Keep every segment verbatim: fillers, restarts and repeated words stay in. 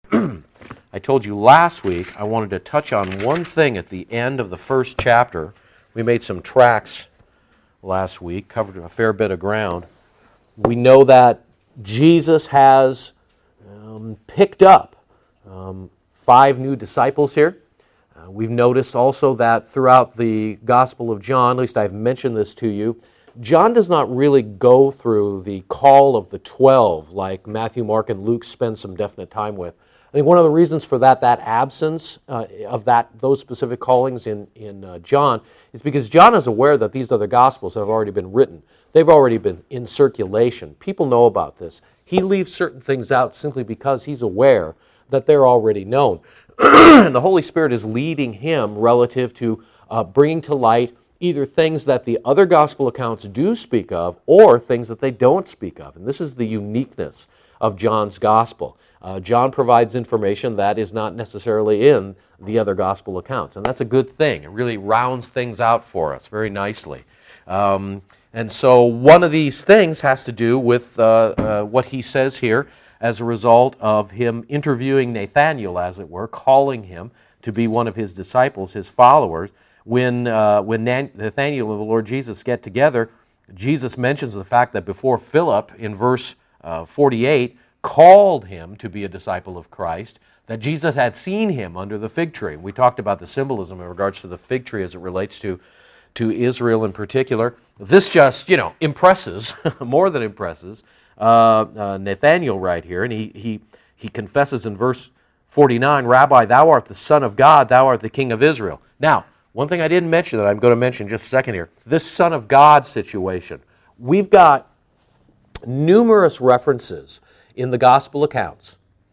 I told you last week I wanted to touch on one thing at the end of the first chapter. We made some tracks last week, covered a fair bit of ground. We know that Jesus has um, picked up um, five new disciples here. Uh, we've noticed also that throughout the Gospel of John, at least I've mentioned this to you, John does not really go through the call of the twelve like Matthew, Mark, and Luke spend some definite time with. I think one of the reasons for that, that absence uh, of that those specific callings in, in uh, John, is because John is aware that these other Gospels have already been written. They've already been in circulation. People know about this. He leaves certain things out simply because he's aware that they're already known. And the Holy Spirit is leading him relative to uh, bringing to light either things that the other gospel accounts do speak of or things that they don't speak of. And this is the uniqueness of John's gospel. Uh, John provides information that is not necessarily in the other gospel accounts. And that's a good thing. It really rounds things out for us very nicely. Um, and so one of these things has to do with uh, uh, what he says here as a result of him interviewing Nathanael, as it were, calling him to be one of his disciples, his followers. When uh, when Nathanael and the Lord Jesus get together, Jesus mentions the fact that before Philip, in verse uh, forty-eight, called him to be a disciple of Christ, that Jesus had seen him under the fig tree. We talked about the symbolism in regards to the fig tree as it relates to, to Israel in particular. This just, you know, impresses, more than impresses, uh, uh, Nathanael right here, and he, he, he confesses in verse forty-nine, Rabbi, thou art the Son of God, thou art the King of Israel. Now, one thing I didn't mention that I'm going to mention in just a second here, this Son of God situation. We've got numerous references in the gospel accounts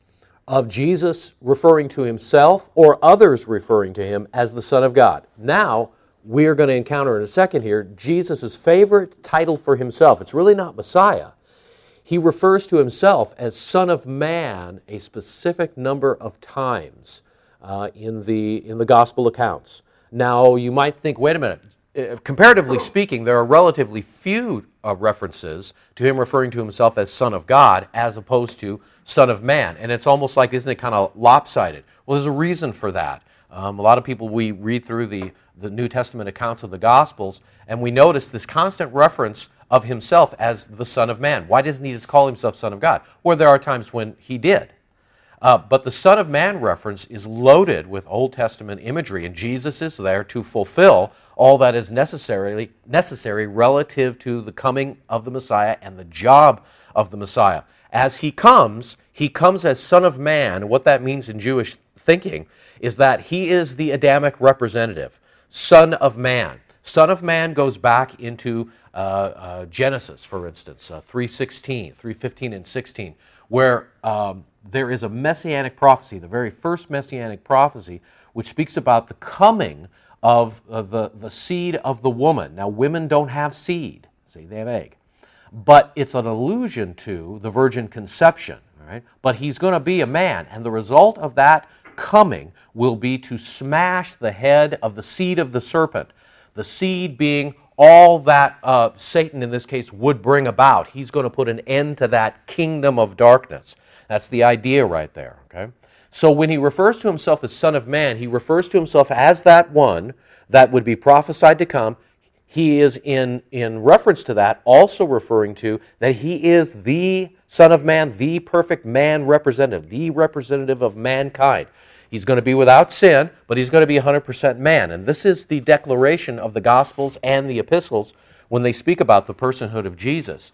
of Jesus referring to himself or others referring to him as the Son of God. Now, we're going to encounter in a second here Jesus' favorite title for himself. It's really not Messiah. He refers to himself as Son of Man a specific number of times uh, in the in the gospel accounts. Now, you might think, wait a minute, uh, comparatively speaking, there are relatively few uh, references to him referring to himself as Son of God as opposed to Son of Man. And it's almost like, isn't it kind of lopsided? Well, there's a reason for that. Um, a lot of people, we read through the, the New Testament accounts of the Gospels, and we notice this constant reference of himself as the Son of Man. Why doesn't he just call himself Son of God? Well, there are times when he did. Uh, but the Son of Man reference is loaded with Old Testament imagery, and Jesus is there to fulfill all that is necessarily necessary relative to the coming of the Messiah and the job of the Messiah. As he comes, he comes as Son of Man. What that means in Jewish thinking is that he is the Adamic representative, Son of Man. Son of Man goes back into uh, uh, Genesis, for instance, uh, three sixteen, three fifteen and sixteen, where um, there is a messianic prophecy, the very first messianic prophecy, which speaks about the coming of uh, the, the seed of the woman. Now, women don't have seed. See, they have egg. But it's an allusion to the virgin conception. All right? But he's going to be a man, and the result of that coming will be to smash the head of the seed of the serpent, the seed being all that uh, Satan, in this case, would bring about. He's going to put an end to that kingdom of darkness. That's the idea right there, okay? So when he refers to himself as Son of Man, he refers to himself as that one that would be prophesied to come. He is, in, in reference to that, also referring to that he is the Son of Man, the perfect man representative, the representative of mankind. He's going to be without sin, but he's going to be one hundred percent man. And this is the declaration of the Gospels and the epistles when they speak about the personhood of Jesus.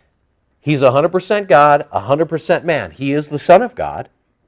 He's one hundred percent God, one hundred percent man. He is the Son of God.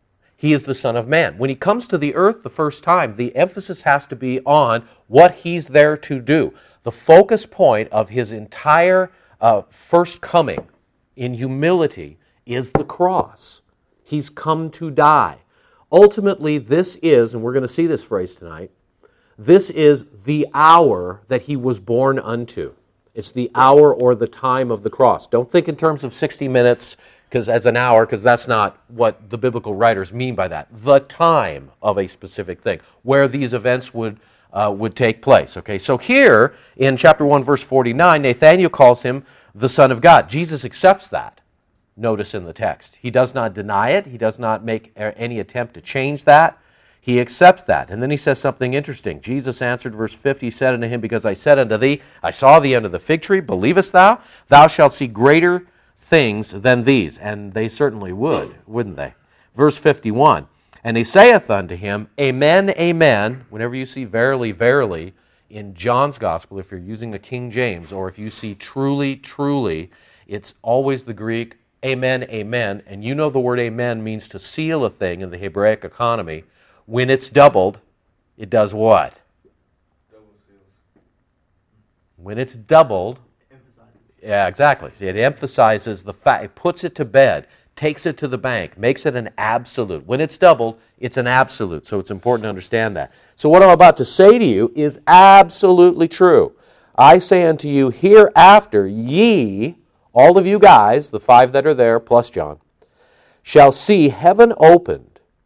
He is the Son of Man. When he comes to the earth the first time, the emphasis has to be on what he's there to do. The focus point of his entire uh, first coming in humility is the cross. He's come to die. Ultimately, this is, and we're going to see this phrase tonight, this is the hour that he was born unto. It's the hour or the time of the cross. Don't think in terms of sixty minutes because as an hour, because that's not what the biblical writers mean by that. The time of a specific thing, where these events would uh, would take place. Okay, so here in chapter one, verse forty-nine, Nathanael calls him the Son of God. Jesus accepts that. notice in the text. He does not deny it. He does not make any attempt to change that. He accepts that. And then he says something interesting. Jesus answered, verse fifty, said unto him, because I said unto thee, I saw thee under the fig tree, believest thou? Thou shalt see greater things than these. And they certainly would, wouldn't they? Verse fifty-one, and he saith unto him, Amen, amen. Whenever you see verily, verily, in John's gospel, if you're using the King James, or if you see truly, truly, it's always the Greek, amen, amen. And you know the word amen means to seal a thing in the Hebraic economy. When it's doubled, it does what? Double seals. When it's doubled, Emphasizes. yeah, exactly. See, it emphasizes the fact, it puts it to bed, takes it to the bank, makes it an absolute. When it's doubled, it's an absolute. So it's important to understand that. So what I'm about to say to you is absolutely true. I say unto you, hereafter ye, all of you guys, the five that are there, plus John, shall see heaven opened,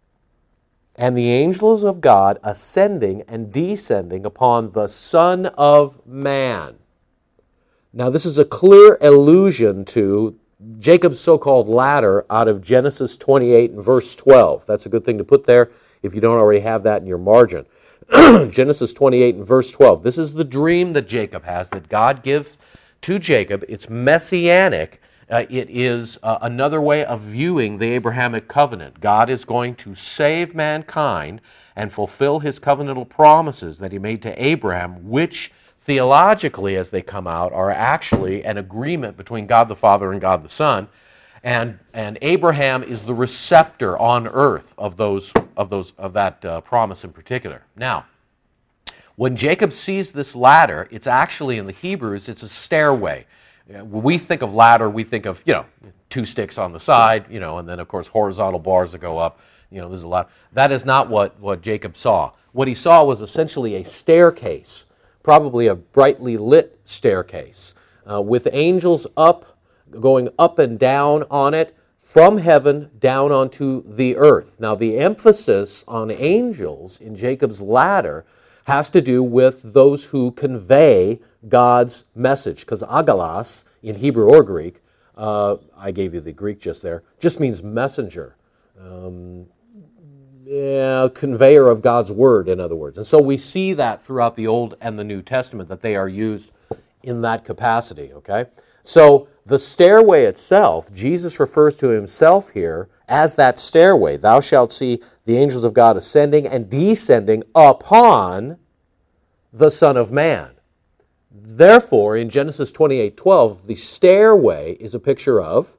and the angels of God ascending and descending upon the Son of Man. Now this is a clear allusion to Jacob's so-called ladder out of Genesis twenty-eight and verse twelve. That's a good thing to put there if you don't already have that in your margin. Genesis twenty-eight and verse twelve. This is the dream that Jacob has, that God gives to Jacob. It's messianic. Uh, it is uh, another way of viewing the Abrahamic covenant. God is going to save mankind and fulfill his covenantal promises that he made to Abraham, which theologically, as they come out, are actually an agreement between God the Father and God the Son. And, and Abraham is the receptor on earth of those of those of that uh, promise in particular. Now, when Jacob sees this ladder, it's actually in the Hebrews, it's a stairway. When we think of ladder, we think of, you know, two sticks on the side, you know, and then, of course, horizontal bars that go up. You know, there's a lot. That is not what, what Jacob saw. What he saw was essentially a staircase, probably a brightly lit staircase, uh, with angels up, going up and down on it, from heaven down onto the earth. Now, the emphasis on angels in Jacob's ladder has to do with those who convey God's message, because agalos in Hebrew or Greek, uh, I gave you the Greek just there, just means messenger, um, yeah, conveyor of God's word, in other words. And so we see that throughout the Old and the New Testament, that they are used in that capacity, okay? So the stairway itself, Jesus refers to himself here as that stairway. Thou shalt see the angels of God ascending and descending upon the Son of Man. Therefore, in Genesis twenty-eight twelve, the stairway is a picture of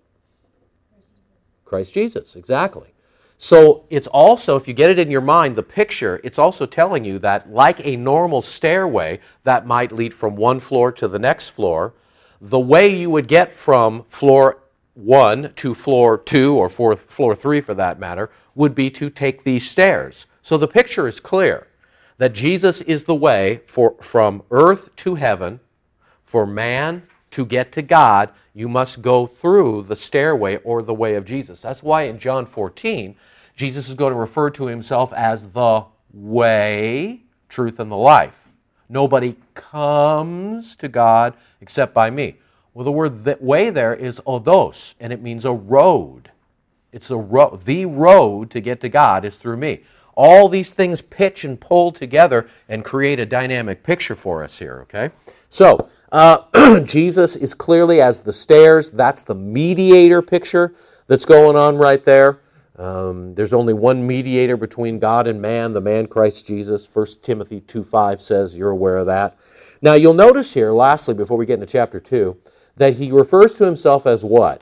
Christ Jesus, exactly. So it's also, if you get it in your mind, the picture, it's also telling you that like a normal stairway that might lead from one floor to the next floor, the way you would get from floor one to floor two, or four, floor three for that matter, would be to take these stairs. So the picture is clear that Jesus is the way for, from earth to heaven. For man to get to God, you must go through the stairway or the way of Jesus. That's why in John fourteen, Jesus is going to refer to himself as the way, truth, and the life. Nobody comes to God except by me. Well, the word that way there is odos, and it means a road. It's a ro- the road to get to God is through me. All these things pitch and pull together and create a dynamic picture for us here, okay? So, uh, Jesus is clearly as the stairs. That's the mediator picture that's going on right there. Um, there's only one mediator between God and man, the man Christ Jesus. First Timothy two five says, you're aware of that. Now, you'll notice here, lastly, before we get into chapter two, that he refers to himself as what?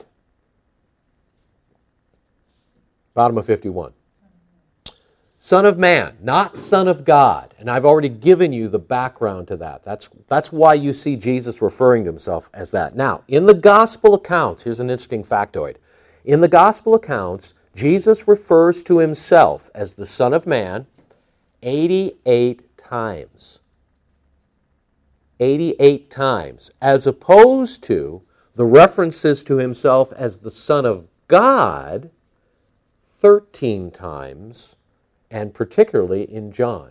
Bottom of fifty-one. Son of man, not Son of God. And I've already given you the background to that. That's, that's why you see Jesus referring to himself as that. Now, in the gospel accounts, here's an interesting factoid. In the gospel accounts, Jesus refers to himself as the Son of Man eighty-eight times. eighty-eight times, as opposed to the references to himself as the Son of God thirteen times, and particularly in John.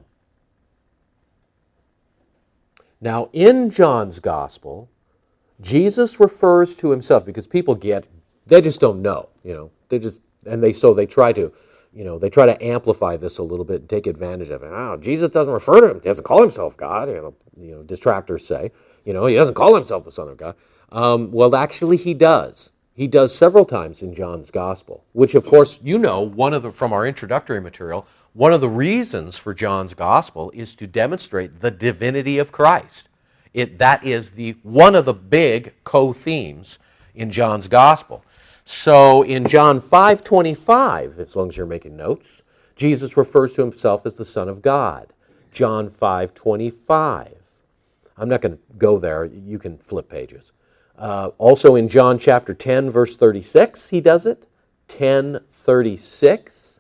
Now, in John's gospel, Jesus refers to himself, because people get They just don't know, you know. They just and they so they try to, you know, they try to amplify this a little bit and take advantage of it. Oh, Jesus doesn't refer to him. He doesn't call himself God. You know, you know, detractors say, you know, he doesn't call himself the Son of God. Um, well, actually, he does. He does several times in John's Gospel, which, of course, you know, one of the from our introductory material, one of the reasons for John's Gospel is to demonstrate the divinity of Christ. It that is the one of the big co-themes in John's Gospel. So in John five twenty-five, as long as you're making notes, Jesus refers to himself as the Son of God. John five twenty-five. I'm not going to go there. You can flip pages. Uh, also in John chapter ten, verse thirty-six, he does it. ten thirty-six.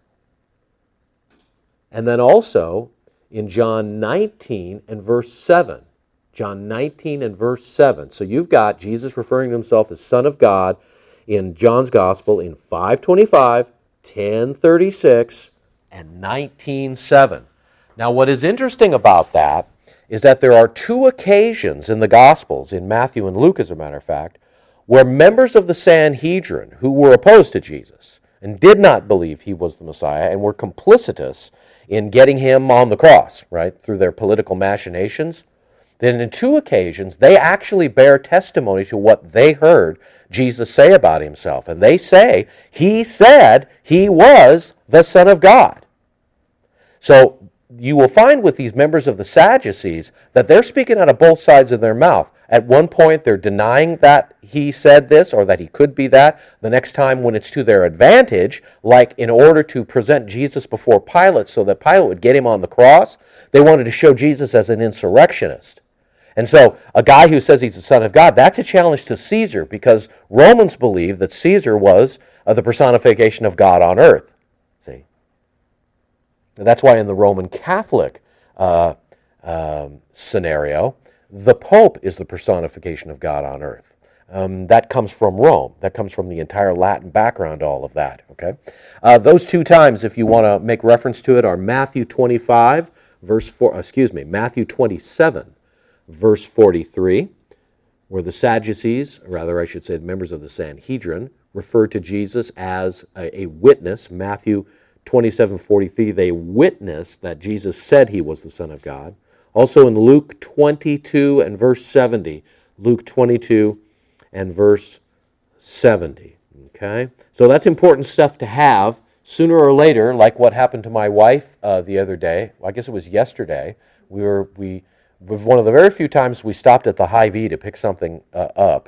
And then also in John nineteen and verse seven. John nineteen and verse seven. So you've got Jesus referring to himself as Son of God in John's Gospel in five twenty-five, ten thirty-six, and nineteen seven. Now what is interesting about that is that there are two occasions in the Gospels, in Matthew and Luke as a matter of fact, where members of the Sanhedrin who were opposed to Jesus and did not believe he was the Messiah and were complicitous in getting him on the cross, right, through their political machinations, then in two occasions they actually bear testimony to what they heard Jesus say about himself. And they say, he said he was the Son of God. So you will find with these members of the Sadducees that they're speaking out of both sides of their mouth. At one point, they're denying that he said this or that he could be that. The next time, when it's to their advantage, like in order to present Jesus before Pilate so that Pilate would get him on the cross, they wanted to show Jesus as an insurrectionist. And so a guy who says he's the Son of God, that's a challenge to Caesar, because Romans believe that Caesar was uh, the personification of God on earth. See? And that's why in the Roman Catholic uh, um, scenario, the Pope is the personification of God on earth. Um, that comes from Rome. That comes from the entire Latin background, all of that. Okay, uh, those two times, if you want to make reference to it, are Matthew twenty-five, verse four. Excuse me, Matthew twenty-seven, verse forty-three, where the Sadducees, or rather, I should say, the members of the Sanhedrin, refer to Jesus as a, a witness. Matthew twenty-seven forty-three, they witnessed that Jesus said he was the Son of God. Also in Luke twenty-two and verse seventy, Luke twenty-two and verse seventy. Okay, so that's important stuff to have. Sooner or later, like what happened to my wife uh, the other day, I guess it was yesterday, we were we was one of the very few times we stopped at the Hy-Vee to pick something uh, up,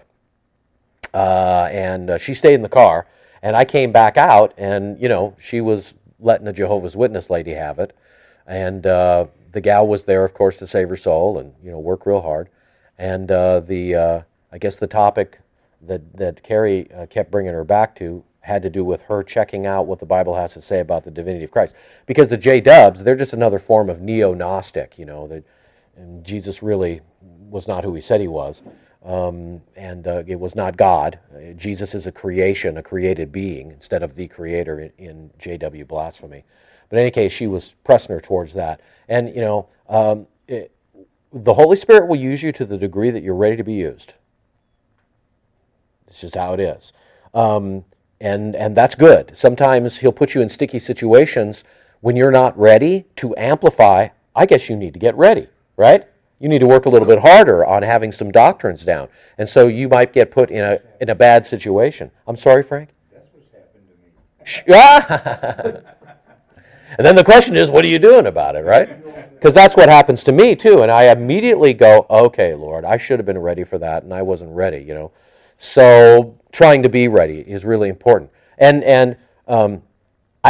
uh, and uh, she stayed in the car, and I came back out, and you know she was letting a Jehovah's Witness lady have it, and uh, the gal was there, of course, to save her soul and you know work real hard, and uh, the uh, I guess the topic that that Carrie uh, kept bringing her back to had to do with her checking out what the Bible has to say about the divinity of Christ, because the J-Dubs, they're just another form of neo-Gnostic, you know, that and Jesus really was not who he said he was, um, and uh, it was not God. Uh, Jesus is a creation, a created being, instead of the Creator in, in J W blasphemy. But in any case, she was pressing her towards that. And, you know, um, it, the Holy Spirit will use you to the degree that you're ready to be used. It's just how it is. Um, and, and that's good. Sometimes he'll put you in sticky situations when you're not ready to amplify. I guess you need to get ready. Right? You need to work a little bit harder on having some doctrines down. And so you might get put in a in a bad situation. I'm sorry, Frank? That's what's happened to me. And then the question is, what are you doing about it, right? Because that's what happens to me, too. And I immediately go, okay, Lord, I should have been ready for that, and I wasn't ready, you know. So trying to be ready is really important. And, and um, I,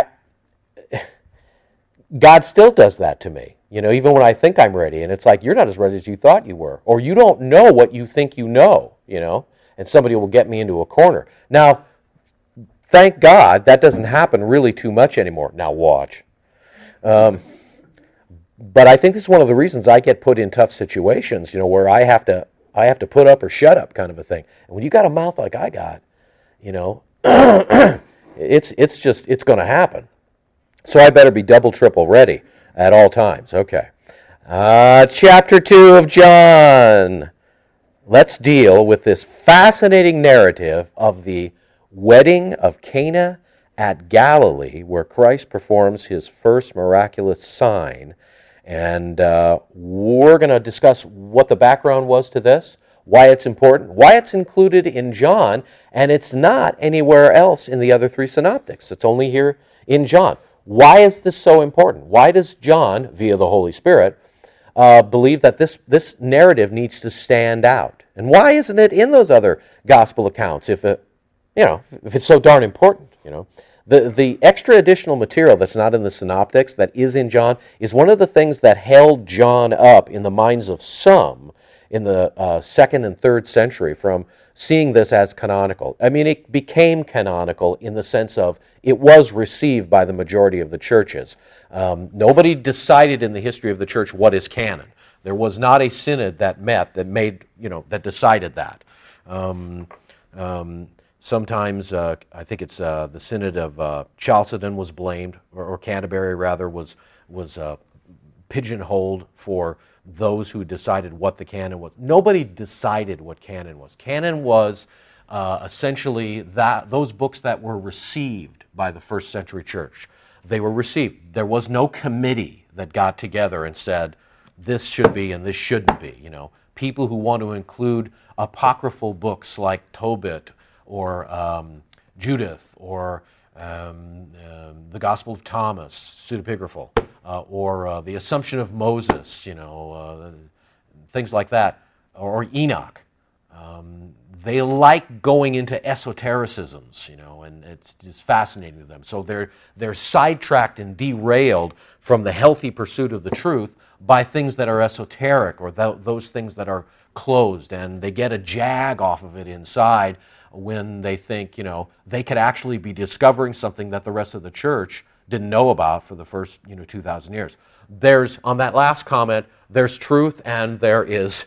God still does that to me. You know, even when I think I'm ready, and it's like, you're not as ready as you thought you were. Or you don't know what you think you know, you know, and somebody will get me into a corner. Now, thank God, that doesn't happen really too much anymore. Now watch. Um, but I think this is one of the reasons I get put in tough situations, you know, where I have to I have to put up or shut up kind of a thing. And when you got a mouth like I got, you know, it's it's just, it's going to happen. So I better be double, triple ready at all times. Okay. Uh, chapter two of John. Let's deal with this fascinating narrative of the wedding of Cana at Galilee, where Christ performs his first miraculous sign. And uh, we're going to discuss what the background was to this, why it's important, why it's included in John, and it's not anywhere else in the other three synoptics. It's only here in John. Why is this so important? Why does John, via the Holy Spirit, uh, believe that this, this narrative needs to stand out? And why isn't it in those other gospel accounts if it, you know, if it's so darn important, you know? The, the extra additional material that's not in the synoptics that is in John is one of the things that held John up in the minds of some in the uh, second and third century from seeing this as canonical. I mean, it became canonical in the sense of it was received by the majority of the churches. Um, nobody decided in the history of the church what is canon. There was not a synod that met that made, you know, that decided that. Um, um, Sometimes, uh, I think it's uh, the Synod of uh, Chalcedon was blamed, or, or Canterbury rather, was was uh, pigeonholed for those who decided what the canon was. Nobody decided what canon was. Canon was uh, essentially that those books that were received by the first century church. They were received. There was no committee that got together and said, this should be and this shouldn't be. You know, people who want to include apocryphal books like Tobit or um, Judith, or um, uh, the Gospel of Thomas, pseudepigraphal, uh, or uh, the Assumption of Moses, you know, uh, things like that, or Enoch. Um, they like going into esotericisms, you know, and it's just fascinating to them. So they're they're sidetracked and derailed from the healthy pursuit of the truth by things that are esoteric, or th- those things that are closed, and they get a jag off of it inside when they think, you know, they could actually be discovering something that the rest of the church didn't know about for the first, you know, two thousand years. There's, on that last comment, there's truth and there is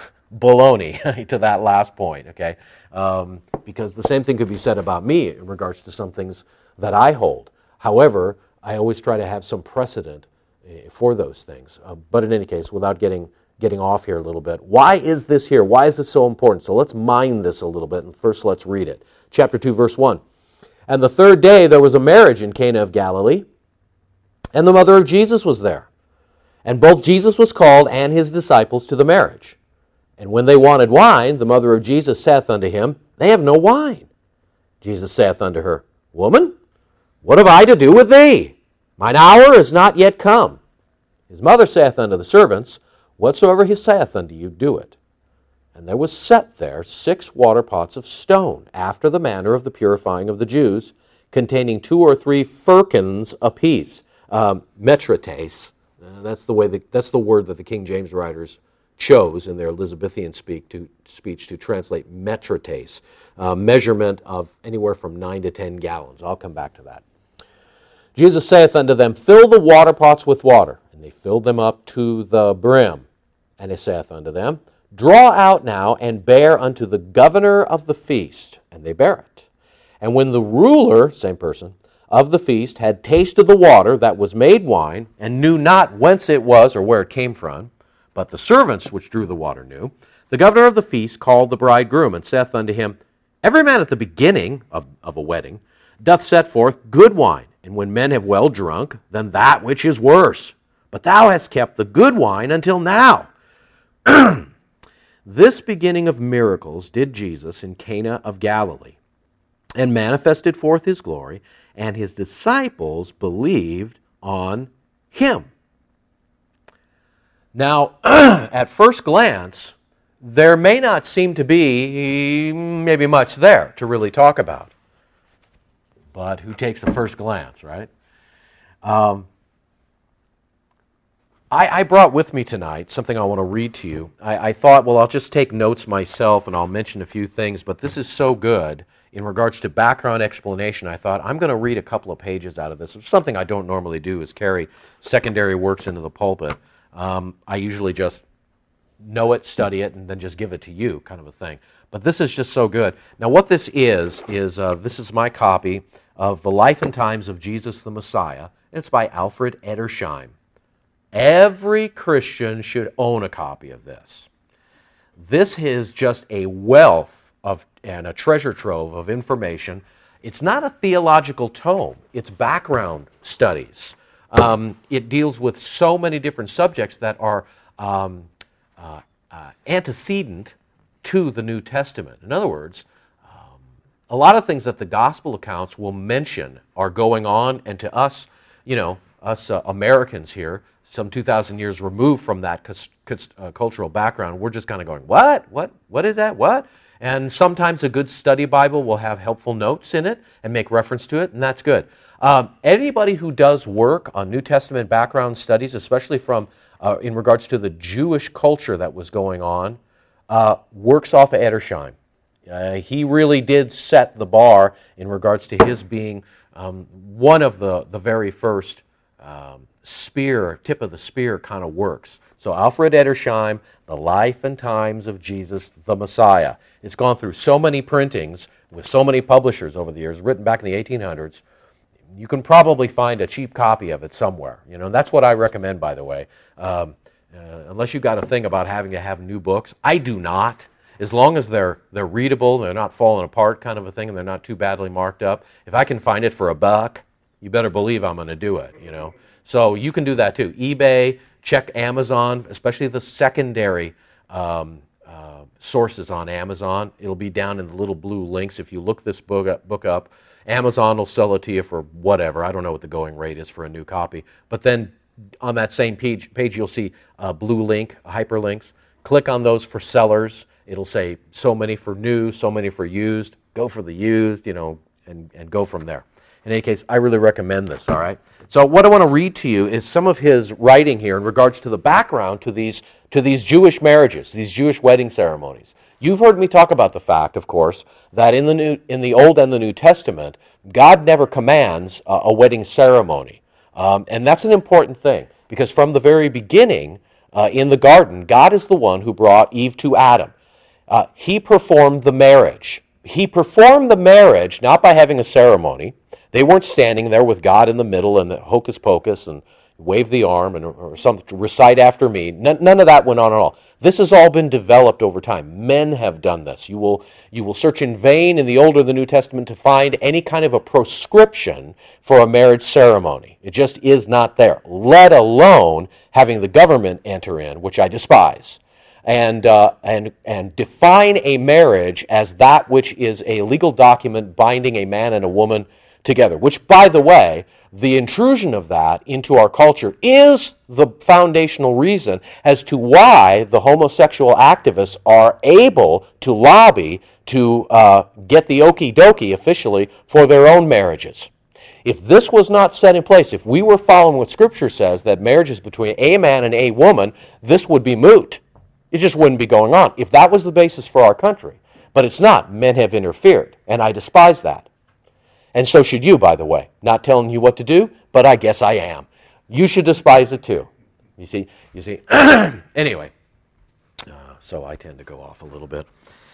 baloney to that last point, okay? Um, because the same thing could be said about me in regards to some things that I hold. However, I always try to have some precedent uh, for those things. Uh, but in any case, without getting getting off here a little bit. Why is this here? Why is this so important? So let's mine this a little bit, and first let's read it. Chapter two, verse one. And the third day there was a marriage in Cana of Galilee, and the mother of Jesus was there. And both Jesus was called and his disciples to the marriage. And when they wanted wine, the mother of Jesus saith unto him, They have no wine. Jesus saith unto her, Woman, what have I to do with thee? Mine hour is not yet come. His mother saith unto the servants, Whatsoever he saith unto you, do it. And there was set there six water pots of stone, after the manner of the purifying of the Jews, containing two or three firkins apiece. Um, metrites, uh, that's the way the, that's the word that the King James writers chose in their Elizabethan speak to, speech to translate metrites, uh, measurement of anywhere from nine to ten gallons. I'll come back to that. Jesus saith unto them, Fill the water pots with water. And they filled them up to the brim. And he saith unto them, Draw out now, and bear unto the governor of the feast. And they bare it. And when the ruler, same person, of the feast had tasted the water that was made wine, and knew not whence it was or where it came from, but the servants which drew the water knew, the governor of the feast called the bridegroom, and saith unto him, Every man at the beginning of, of a wedding doth set forth good wine, and when men have well drunk, then that which is worse. But thou hast kept the good wine until now. This beginning of miracles did Jesus in Cana of Galilee, and manifested forth his glory, and his disciples believed on him. Now, at first glance, there may not seem to be maybe much there to really talk about. But who takes the first glance, right? Um, I, I brought with me tonight something I want to read to you. I, I thought, well, I'll just take notes myself and I'll mention a few things, but this is so good in regards to background explanation. I thought, I'm going to read a couple of pages out of this. It's something I don't normally do, is carry secondary works into the pulpit. Um, I usually just know it, study it, and then just give it to you, kind of a thing. But this is just so good. Now, what this is, is uh, this is my copy of The Life and Times of Jesus the Messiah. It's by Alfred Edersheim. Every Christian should own a copy of this. This is just a wealth of and a treasure trove of information It's not a theological tome. It's background studies. Um, it deals with so many different subjects that are um, uh, uh, antecedent to the New Testament. In other words, um, a lot of things that the gospel accounts will mention are going on, and to us, you know, us uh, Americans here, some two thousand years removed from that cus- cus- uh, cultural background, we're just kind of going, what? What? What is that? What? And sometimes a good study Bible will have helpful notes in it and make reference to it, and that's good. Um, anybody who does work on New Testament background studies, especially from uh, in regards to the Jewish culture that was going on, uh, works off of Edersheim. Uh, he really did set the bar in regards to his being um, one of the, the very first um, spear, tip of the spear kind of works. So Alfred Edersheim, The Life and Times of Jesus the Messiah. It's gone through so many printings with so many publishers over the years, written back in the eighteen hundreds. You can probably find a cheap copy of it somewhere. You know, and that's what I recommend, by the way. Um, uh, unless you've got a thing about having to have new books. I do not. As long as they're they're readable, they're not falling apart kind of a thing, and they're not too badly marked up. If I can find it for a buck, you better believe I'm going to do it, you know. So you can do that too. eBay, check Amazon, especially the secondary um, uh, sources on Amazon. It'll be down in the little blue links. If you look this book up, book up, Amazon will sell it to you for whatever. I don't know what the going rate is for a new copy. But then on that same page, page you'll see a blue link, hyperlinks. Click on those for sellers. It'll say so many for new, so many for used. Go for the used, you know, and, and go from there. In any case, I really recommend this, all right? So what I want to read to you is some of his writing here in regards to the background to these, to these Jewish marriages, these Jewish wedding ceremonies. You've heard me talk about the fact, of course, that in the New, in the Old and the New Testament, God never commands a, a wedding ceremony. Um, and that's an important thing, because from the very beginning uh, in the garden, God is the one who brought Eve to Adam. Uh, he performed the marriage. He performed the marriage not by having a ceremony. They weren't standing there with God in the middle and the hocus pocus and wave the arm and or something, recite after me. None, none of that went on at all. This has all been developed over time. Men have done this. You will, you will search in vain in the Old or the New Testament to find any kind of a proscription for a marriage ceremony. It just is not there, let alone having the government enter in, which I despise, and uh, and and define a marriage as that which is a legal document binding a man and a woman together, which, by the way, the intrusion of that into our culture is the foundational reason as to why the homosexual activists are able to lobby to uh, get the okie dokie officially for their own marriages. If this was not set in place, if we were following what Scripture says, that marriage is between a man and a woman, this would be moot. It just wouldn't be going on if that was the basis for our country. But it's not. Men have interfered, and I despise that. And so should you, by the way. Not telling you what to do, but I guess I am. You should despise it too. You see? You see? Anyway, uh, so I tend to go off a little bit.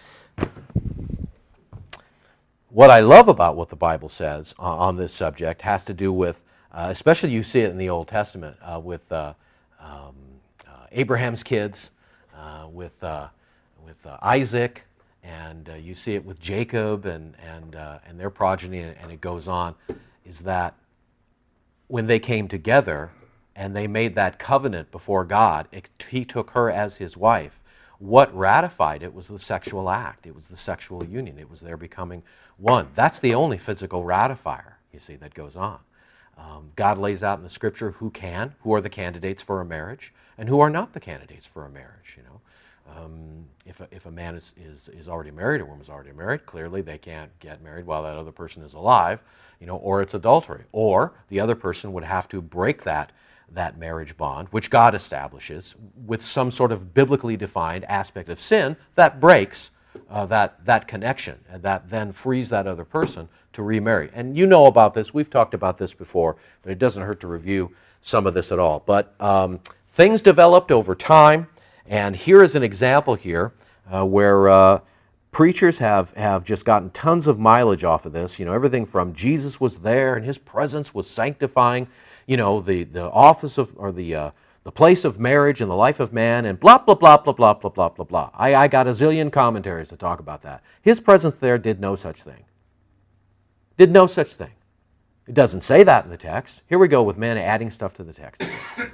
What I love about what the Bible says uh, on this subject has to do with, uh, especially you see it in the Old Testament, uh, with uh, um, uh, Abraham's kids, uh, with uh, with uh, Isaac, and uh, you see it with Jacob and and uh, and their progeny, and, and it goes on, is that when they came together and they made that covenant before God, it, he took her as his wife. What ratified it was the sexual act. It was the sexual union. It was their becoming one. That's the only physical ratifier, you see, that goes on. Um, God lays out in the Scripture who can, who are the candidates for a marriage, and who are not the candidates for a marriage, you know. Um, if, a, if a man is, is, is already married, a woman's already married, clearly they can't get married while that other person is alive, you know, or it's adultery. Or the other person would have to break that, that marriage bond, which God establishes, with some sort of biblically defined aspect of sin that breaks uh, that, that connection, and that then frees that other person to remarry. And you know about this. We've talked about this before, but it doesn't hurt to review some of this at all. But um, things developed over time. And here is an example here uh, where uh, preachers have, have just gotten tons of mileage off of this. You know, everything from Jesus was there and his presence was sanctifying, you know, the, the office of, or the uh, the place of marriage and the life of man, and blah, blah, blah, blah, blah, blah, blah, blah, blah. I, I got a zillion commentaries to talk about that. His presence there did no such thing. Did no such thing. It doesn't say that in the text. Here we go with men adding stuff to the text.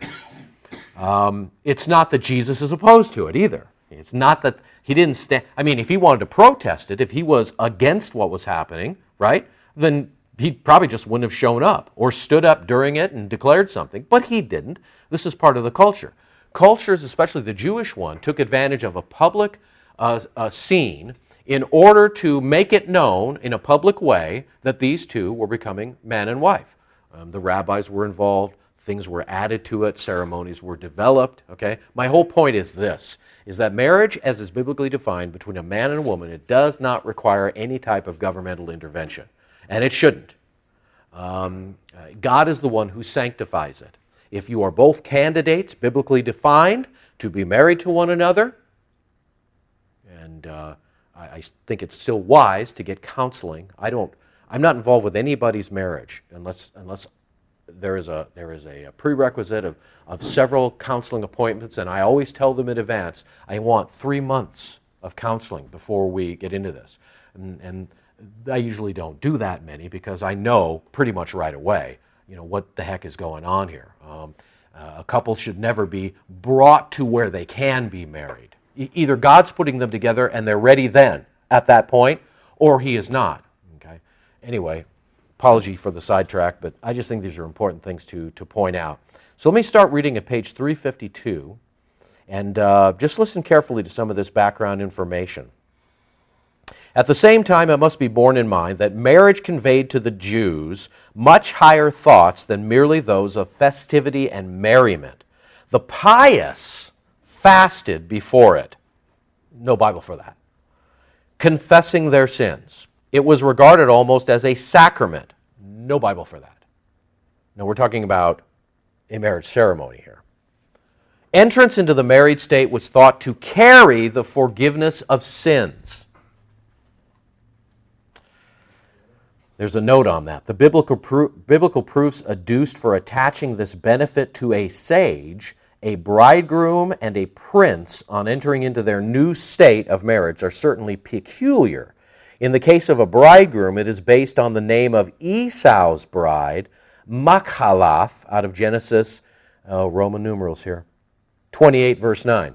Um, it's not that Jesus is opposed to it either. It's not that he didn't stand. I mean, if he wanted to protest it, if he was against what was happening, right, then he probably just wouldn't have shown up or stood up during it and declared something. But he didn't. This is part of the culture. Cultures, especially the Jewish one, took advantage of a public uh, uh, scene in order to make it known in a public way that these two were becoming man and wife. Um, the rabbis were involved. Things were added to it. Ceremonies were developed. Okay. My whole point is this, is that marriage, as is biblically defined between a man and a woman, it does not require any type of governmental intervention. And it shouldn't. Um, uh, God is the one who sanctifies it. If you are both candidates, biblically defined, to be married to one another, and uh, I, I think it's still wise to get counseling. I don't. I'm not involved with anybody's marriage unless unless there is a there is a, a prerequisite of, of several counseling appointments, and I always tell them in advance, I want three months of counseling before we get into this. And, and I usually don't do that many because I know pretty much right away, you know, what the heck is going on here. Um, uh, a couple should never be brought to where they can be married. E- either God's putting them together and they're ready then at that point, or he is not. Okay. Anyway, apology for the sidetrack, but I just think these are important things to, to point out. So let me start reading at page three fifty-two, and uh, just listen carefully to some of this background information. At the same time, it must be borne in mind that marriage conveyed to the Jews much higher thoughts than merely those of festivity and merriment. The pious fasted before it. No Bible for that. Confessing their sins. It was regarded almost as a sacrament. No Bible for that. No, we're talking about a marriage ceremony here. Entrance into the married state was thought to carry the forgiveness of sins. There's a note on that. The biblical, pro- biblical proofs adduced for attaching this benefit to a sage, a bridegroom, and a prince on entering into their new state of marriage are certainly peculiar. In the case of a bridegroom, it is based on the name of Esau's bride, Machalath, out of Genesis, uh, Roman numerals here, twenty-eight, verse nine.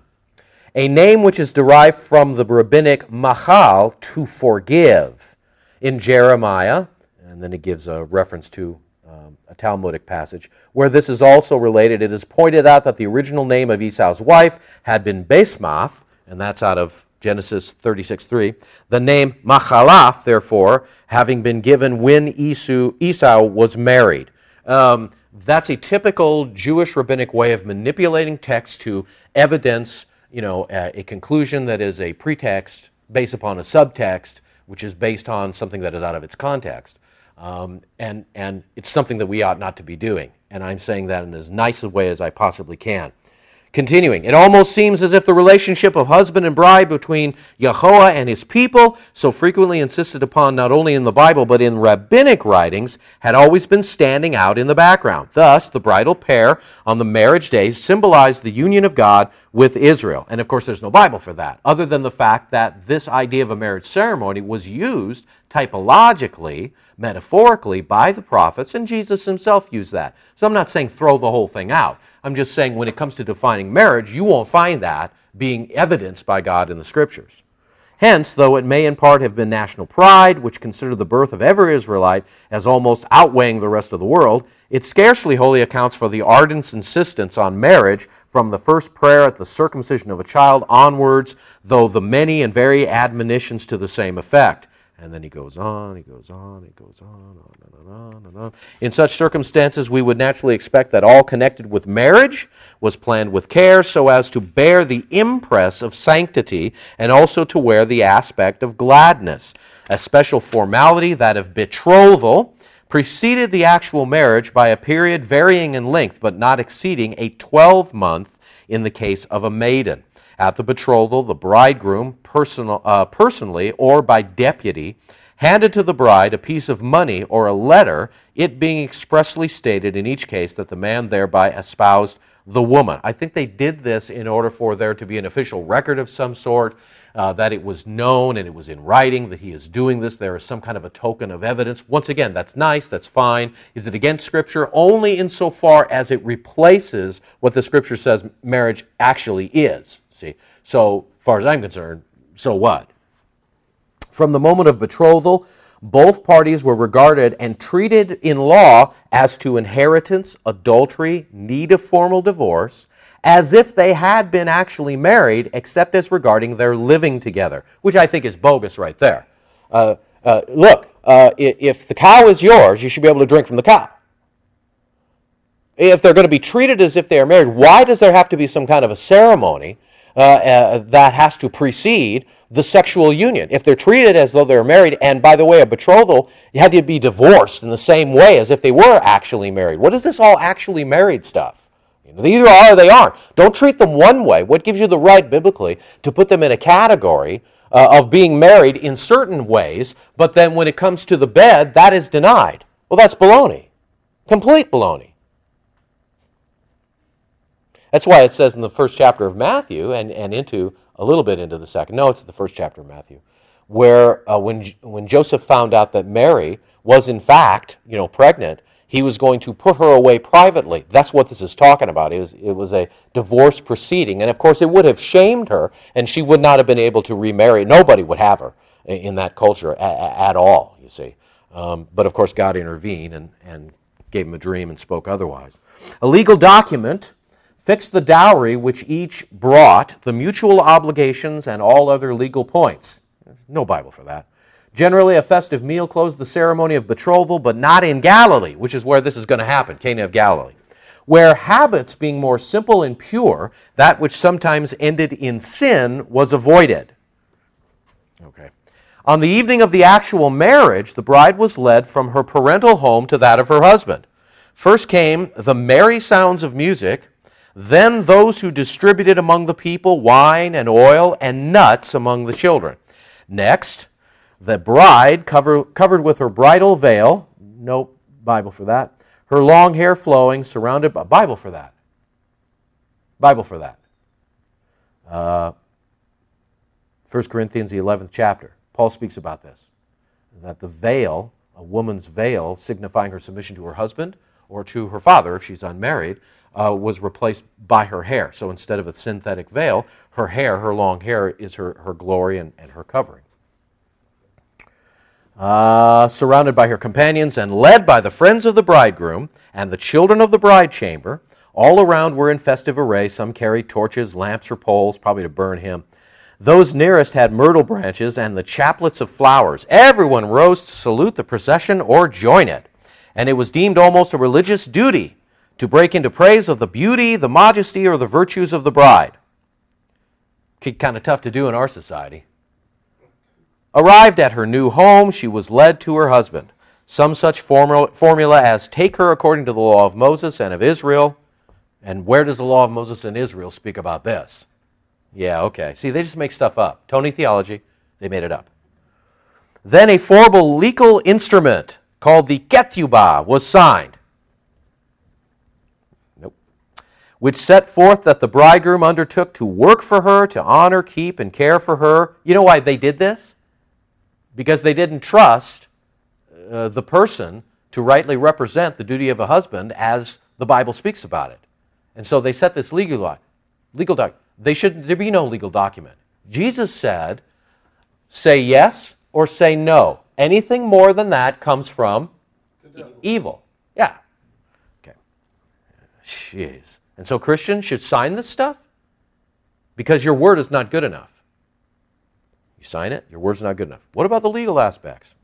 A name which is derived from the rabbinic machal, to forgive. In Jeremiah, and then it gives a reference to um, a Talmudic passage, where this is also related, it is pointed out that the original name of Esau's wife had been Basemath, and that's out of Genesis thirty-six three. The name Machalath, therefore, having been given when Esau, Esau was married. Um, that's a typical Jewish rabbinic way of manipulating text to evidence, you know, a, a conclusion that is a pretext based upon a subtext, which is based on something that is out of its context. Um, and, and it's something that we ought not to be doing. And I'm saying that in as nice a way as I possibly can. Continuing, it almost seems as if the relationship of husband and bride between Yahuwah and his people, so frequently insisted upon not only in the Bible but in rabbinic writings, had always been standing out in the background. Thus, the bridal pair on the marriage day symbolized the union of God with Israel. And of course, there's no Bible for that, other than the fact that this idea of a marriage ceremony was used typologically, metaphorically, by the prophets, and Jesus himself used that. So I'm not saying throw the whole thing out. I'm just saying when it comes to defining marriage, you won't find that being evidenced by God in the Scriptures. Hence, though it may in part have been national pride, which considered the birth of every Israelite as almost outweighing the rest of the world, it scarcely wholly accounts for the ardent insistence on marriage from the first prayer at the circumcision of a child onwards, though the many and varied admonitions to the same effect. And then he goes on, he goes on, he goes on, on and on and on. In such circumstances, we would naturally expect that all connected with marriage was planned with care so as to bear the impress of sanctity and also to wear the aspect of gladness. A special formality, that of betrothal, preceded the actual marriage by a period varying in length but not exceeding a twelve-month in the case of a maiden. At the betrothal, the bridegroom, personal, uh, personally or by deputy, handed to the bride a piece of money or a letter, it being expressly stated in each case that the man thereby espoused the woman. I think they did this in order for there to be an official record of some sort, uh, that it was known and it was in writing that he is doing this. There is some kind of a token of evidence. Once again, that's nice, that's fine. Is it against Scripture? Only insofar as it replaces what the Scripture says marriage actually is. See, so far as I'm concerned, so what? From the moment of betrothal, both parties were regarded and treated in law as to inheritance, adultery, need of formal divorce, as if they had been actually married, except as regarding their living together, which I think is bogus right there. Uh, uh, look, uh, if the cow is yours, you should be able to drink from the cow. If they're going to be treated as if they are married, why does there have to be some kind of a ceremony uh, uh, that has to precede the sexual union? If they're treated as though they're married, and by the way, a betrothal, you had to be divorced in the same way as if they were actually married. What is this all actually married stuff? You know, they either are or they aren't. Don't treat them one way. What gives you the right biblically to put them in a category uh, of being married in certain ways, but then when it comes to the bed, that is denied? Well, that's baloney. Complete baloney. That's why it says in the first chapter of Matthew and, and into a little bit into the second. No, it's the first chapter of Matthew, where uh, when when Joseph found out that Mary was in fact, you know, pregnant, he was going to put her away privately. That's what this is talking about. It was it was a divorce proceeding, and of course, it would have shamed her, and she would not have been able to remarry. Nobody would have her in that culture at, at all. You see, um, but of course, God intervened and and gave him a dream and spoke otherwise. A legal document fixed the dowry which each brought, the mutual obligations, and all other legal points. There's no Bible for that. Generally, a festive meal closed the ceremony of betrothal, but not in Galilee, which is where this is going to happen, Cana of Galilee, where habits being more simple and pure, that which sometimes ended in sin, was avoided. Okay. On the evening of the actual marriage, the bride was led from her parental home to that of her husband. First came the merry sounds of music, then those who distributed among the people wine and oil and nuts among the children. Next, the bride cover, covered with her bridal veil, no Bible for that, her long hair flowing, surrounded by, Bible for that, Bible for that. Uh, First Corinthians, the eleventh chapter, Paul speaks about this, that the veil, a woman's veil, signifying her submission to her husband or to her father if she's unmarried, Uh, was replaced by her hair. So instead of a synthetic veil, her hair, her long hair, is her, her glory and, and her covering. Uh, surrounded by her companions and led by the friends of the bridegroom and the children of the bride chamber, all around were in festive array. Some carried torches, lamps, or poles, probably to burn him. Those nearest had myrtle branches and the chaplets of flowers. Everyone rose to salute the procession or join it, and it was deemed almost a religious duty to break into praise of the beauty, the majesty, or the virtues of the bride. Kind of tough to do in our society. Arrived at her new home, she was led to her husband. Some such formula as take her according to the law of Moses and of Israel. And where does the law of Moses and Israel speak about this? Yeah, okay. See, they just make stuff up. Tony theology, they made it up. Then a formal legal instrument called the ketubah was signed, which set forth that the bridegroom undertook to work for her, to honor, keep, and care for her. You know why they did this? Because they didn't trust uh, the person to rightly represent the duty of a husband as the Bible speaks about it. And so they set this legal legal document. They should there be no legal document. Jesus said, say yes or say no. Anything more than that comes from evil. Yeah. Okay. Jeez. And so Christians should sign this stuff because your word is not good enough. You sign it, your word's not good enough. What about the legal aspects?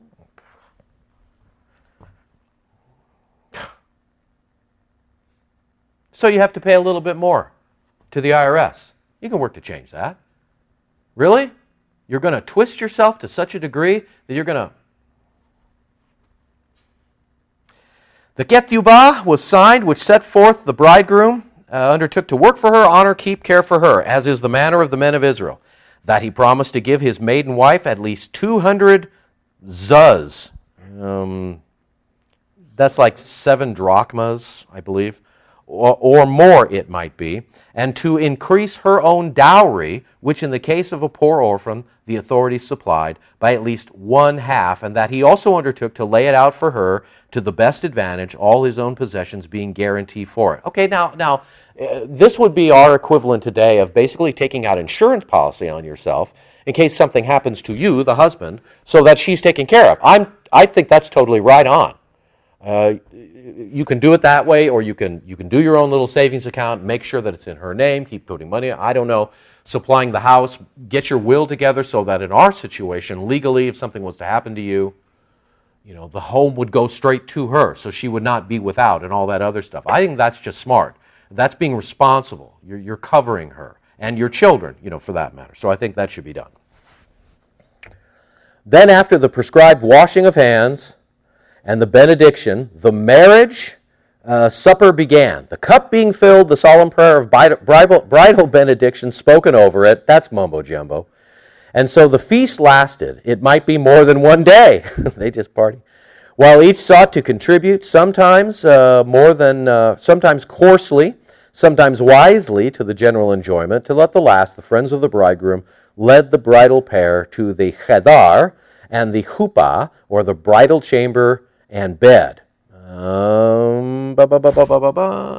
So you have to pay a little bit more to the I R S. You can work to change that. Really? You're going to twist yourself to such a degree that you're going to... The ketubah was signed, which set forth the bridegroom Uh, undertook to work for her, honor, keep, care for her, as is the manner of the men of Israel, that he promised to give his maiden wife at least two hundred zuz. Um, that's like seven drachmas, I believe, or, or more it might be, and to increase her own dowry, which in the case of a poor orphan, the authorities supplied, by at least one half, and that he also undertook to lay it out for her to the best advantage, all his own possessions being guarantee for it. Okay, now, now uh, this would be our equivalent today of basically taking out insurance policy on yourself in case something happens to you, the husband, so that she's taken care of. I'm, I think that's totally right on. Uh, you can do it that way, or you can you can do your own little savings account, make sure that it's in her name, keep putting money, I don't know, supplying the house, get your will together so that in our situation, legally, if something was to happen to you, you know, the home would go straight to her, so she would not be without and all that other stuff. I think that's just smart. That's being responsible. You're, you're covering her and your children, you know, for that matter. So I think that should be done. Then after the prescribed washing of hands and the benediction, the marriage uh, supper began. The cup being filled, the solemn prayer of bridal, bridal benediction spoken over it. That's mumbo jumbo. And so the feast lasted. It might be more than one day. They just party. While each sought to contribute, sometimes uh, more than, uh, sometimes coarsely, sometimes wisely, to the general enjoyment, till at the last the friends of the bridegroom led the bridal pair to the chedar and the chuppah, or the bridal chamber and bed. Um, ba, ba, ba, ba, ba, ba,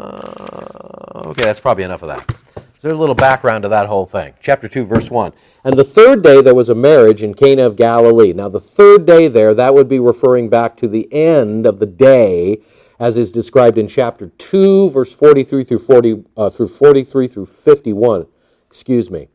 ba. Okay, that's probably enough of that. So there's a little background to that whole thing. Chapter two, verse one. And the third day there was a marriage in Cana of Galilee. Now the third day there, that would be referring back to the end of the day, as is described in chapter two, verse forty-three through forty uh, through forty-three through fifty-one. Excuse me,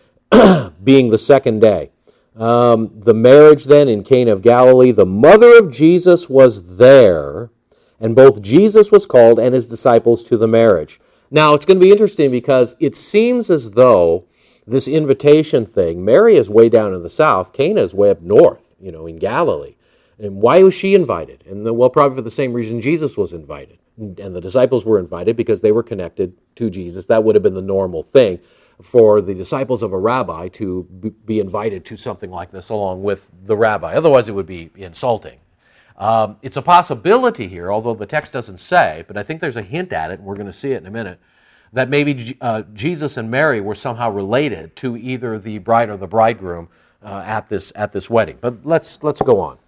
being the second day. Um, the marriage then in Cana of Galilee, the mother of Jesus was there, and both Jesus was called and his disciples to the marriage. Now, it's going to be interesting because it seems as though this invitation thing, Mary is way down in the south, Cana is way up north, you know, in Galilee. And why was she invited? And the, well, probably for the same reason Jesus was invited. And the disciples were invited because they were connected to Jesus. That would have been the normal thing for the disciples of a rabbi to be invited to something like this along with the rabbi. Otherwise, it would be insulting. Um, it's a possibility here, although the text doesn't say, but I think there's a hint at it, and we're going to see it in a minute, that maybe uh, Jesus and Mary were somehow related to either the bride or the bridegroom uh, at this at this wedding. But let's let's go on.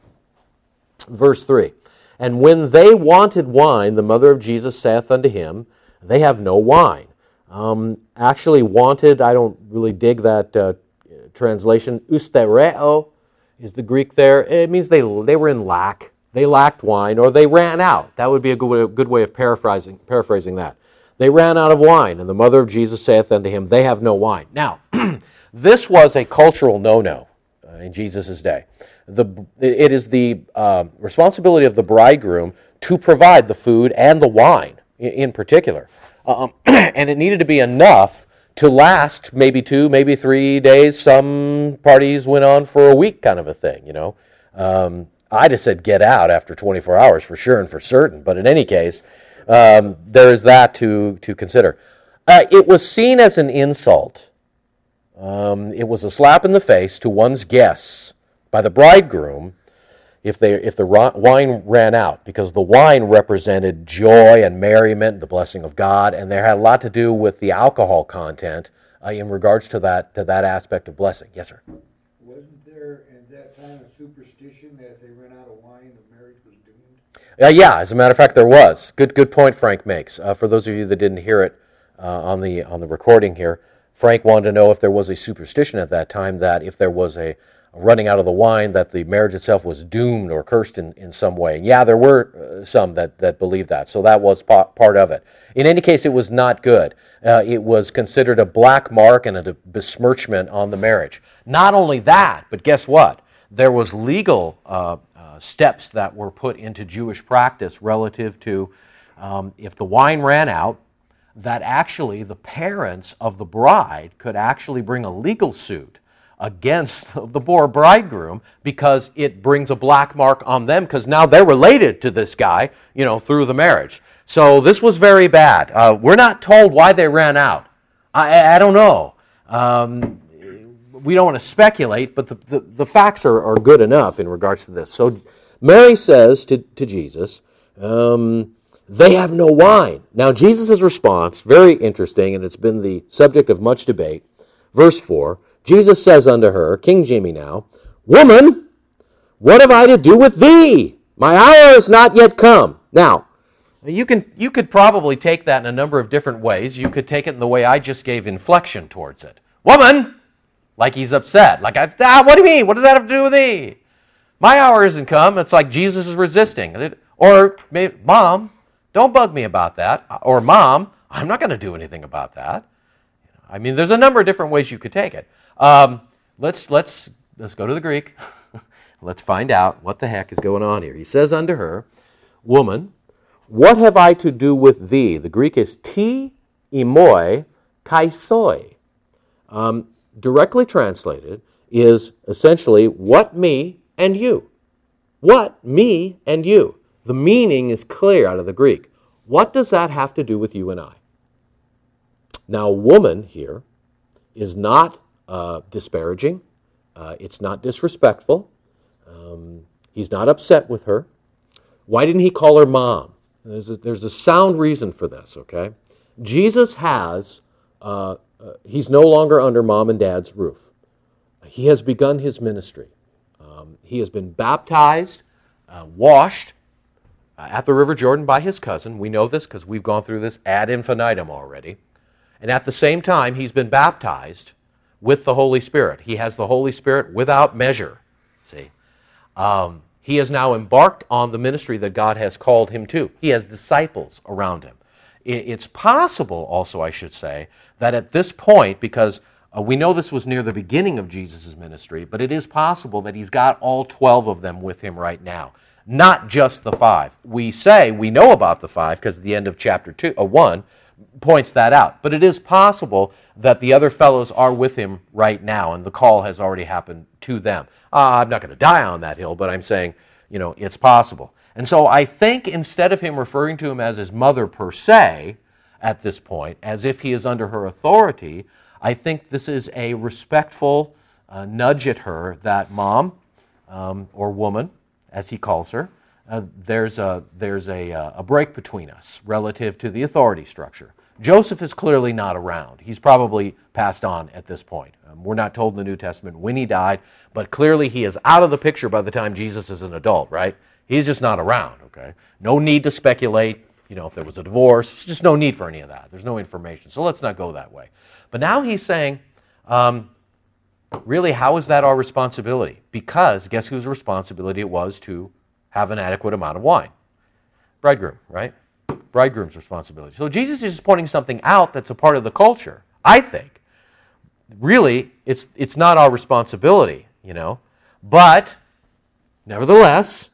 Verse three. And when they wanted wine, the mother of Jesus saith unto him, they have no wine. Um, actually, wanted, I don't really dig that uh, translation. Ustereo is the Greek there. It means they they were in lack. They lacked wine, or they ran out. That would be a good way, a good way of paraphrasing, paraphrasing that. They ran out of wine, and the mother of Jesus saith unto him, they have no wine. Now, this was a cultural no-no uh, in Jesus' day. The, it is the uh, responsibility of the bridegroom to provide the food and the wine in, in particular. Um, and it needed to be enough to last maybe two, maybe three days. Some parties went on for a week kind of a thing, you know. Um, I just said get out after twenty-four hours for sure and for certain. But in any case, um, there is that to, to consider. Uh, it was seen as an insult. Um, it was a slap in the face to one's guests by the bridegroom if they if the wine ran out, because the wine represented joy and merriment, the blessing of God, and there had a lot to do with the alcohol content uh, in regards to that to that aspect of blessing. Yes, sir. Wasn't there at that time a superstition that if they ran out of wine, the marriage was doomed? Uh, yeah, as a matter of fact, there was. Good good point Frank makes. Uh, for those of you that didn't hear it uh, on the on the recording here, Frank wanted to know if there was a superstition at that time that if there was a running out of the wine, that the marriage itself was doomed or cursed in, in some way. And yeah, there were uh, some that, that believed that, so that was pa- part of it. In any case, it was not good. Uh, it was considered a black mark and a besmirchment on the marriage. Not only that, but guess what? There was legal uh, uh, steps that were put into Jewish practice relative to um, if the wine ran out, that actually the parents of the bride could actually bring a legal suit against the poor bridegroom because it brings a black mark on them because now they're related to this guy, you know, through the marriage. So this was very bad. Uh, we're not told why they ran out. I, I don't know. Um, we don't want to speculate, but the, the, the facts are, are good enough in regards to this. So Mary says to, to Jesus, um, They have no wine. Now, Jesus' response, very interesting, and it's been the subject of much debate. Verse four, Jesus says unto her, King Jimmy now, Woman, what have I to do with thee? My hour is not yet come. Now, you can you could probably take that in a number of different ways. You could take it in the way I just gave inflection towards it. Woman! Like he's upset. Like, ah, what do you mean? What does that have to do with thee? My hour isn't come. It's like Jesus is resisting. Or, maybe, Mom, don't bug me about that. Or, Mom, I'm not going to do anything about that. I mean, there's a number of different ways you could take it. Um, let's let's let's go to the Greek. Let's find out what the heck is going on here. He says unto her, Woman, what have I to do with thee? The Greek is ti imoi kaisoi. Um, directly translated is essentially what me and you. What me and you. The meaning is clear out of the Greek. What does that have to do with you and I? Now, woman here is not uh, disparaging. Uh, it's not disrespectful. Um, he's not upset with her. Why didn't he call her mom? There's a, there's a sound reason for this, okay? Jesus has, uh, uh, he's no longer under mom and dad's roof. He has begun his ministry. Um, he has been baptized, uh, washed uh, at the River Jordan by his cousin. We know this because we've gone through this ad infinitum already. And at the same time, he's been baptized with the Holy Spirit. He has the Holy Spirit without measure, see? Um, he has now embarked on the ministry that God has called him to. He has disciples around him. It's possible also, I should say, that at this point, because uh, we know this was near the beginning of Jesus' ministry, but it is possible that he's got all twelve of them with him right now, not just the five. We say we know about the five because the end of chapter two, uh, one points that out, but it is possible that the other fellows are with him right now, and the call has already happened to them. Uh, I'm not going to die on that hill, but I'm saying, you know, it's possible. And so I think instead of him referring to him as his mother per se at this point, as if he is under her authority, I think this is a respectful uh, nudge at her that mom, um, or woman, as he calls her, uh, there's, a, there's a, a break between us relative to the authority structure. Joseph is clearly not around. He's probably passed on at this point. Um, we're not told in the New Testament when he died, but clearly he is out of the picture by the time Jesus is an adult, right? He's just not around, okay? No need to speculate, you know, if there was a divorce. There's just no need for any of that. There's no information. So let's not go that way. But now he's saying, um, really, how is that our responsibility? Because guess whose responsibility it was to have an adequate amount of wine? Bridegroom, right? Bridegroom's responsibility. So Jesus is just pointing something out that's a part of the culture, I think. Really, it's it's not our responsibility, you know. But, nevertheless,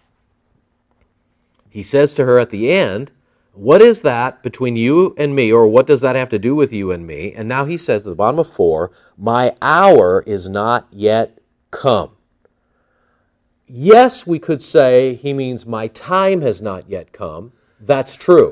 he says to her at the end, what is that between you and me, or what does that have to do with you and me? And now he says at the bottom of four, my hour is not yet come. Yes, we could say he means my time has not yet come. That's true.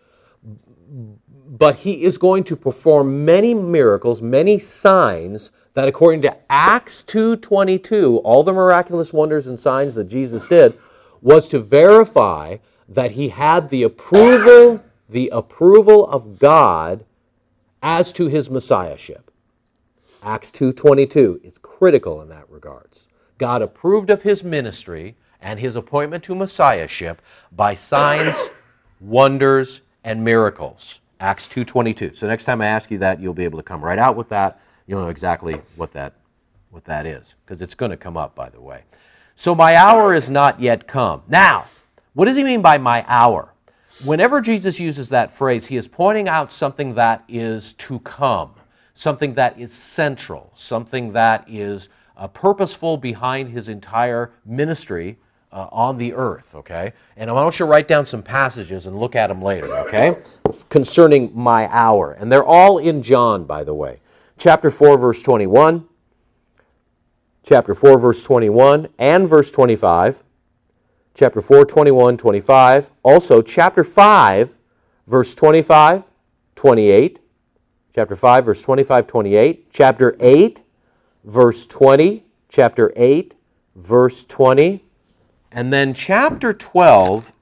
But he is going to perform many miracles, many signs that according to Acts two twenty-two, all the miraculous wonders and signs that Jesus did was to verify that he had the approval, the approval of God as to his messiahship. Acts two twenty-two is critical in that regards. God approved of his ministry and his appointment to messiahship by signs, wonders, and miracles. Acts two twenty-two. So next time I ask you that, you'll be able to come right out with that. You'll know exactly what that, what that is, because it's going to come up, by the way. So my hour is not yet come. Now, what does he mean by my hour? Whenever Jesus uses that phrase, he is pointing out something that is to come, something that is central, something that is uh, purposeful behind his entire ministry uh, on the earth, okay? And I want you to write down some passages and look at them later, okay? Concerning my hour. And they're all in John, by the way. Chapter four, verse twenty-one. Chapter four, verse twenty-one and verse twenty-five. Chapter four, twenty-one, twenty-five. Also, chapter five, verse twenty-five, twenty-eight. Chapter five, verse twenty-five, twenty-eight. Chapter eight, verse twenty. Chapter eight, verse twenty. And then chapter twelve,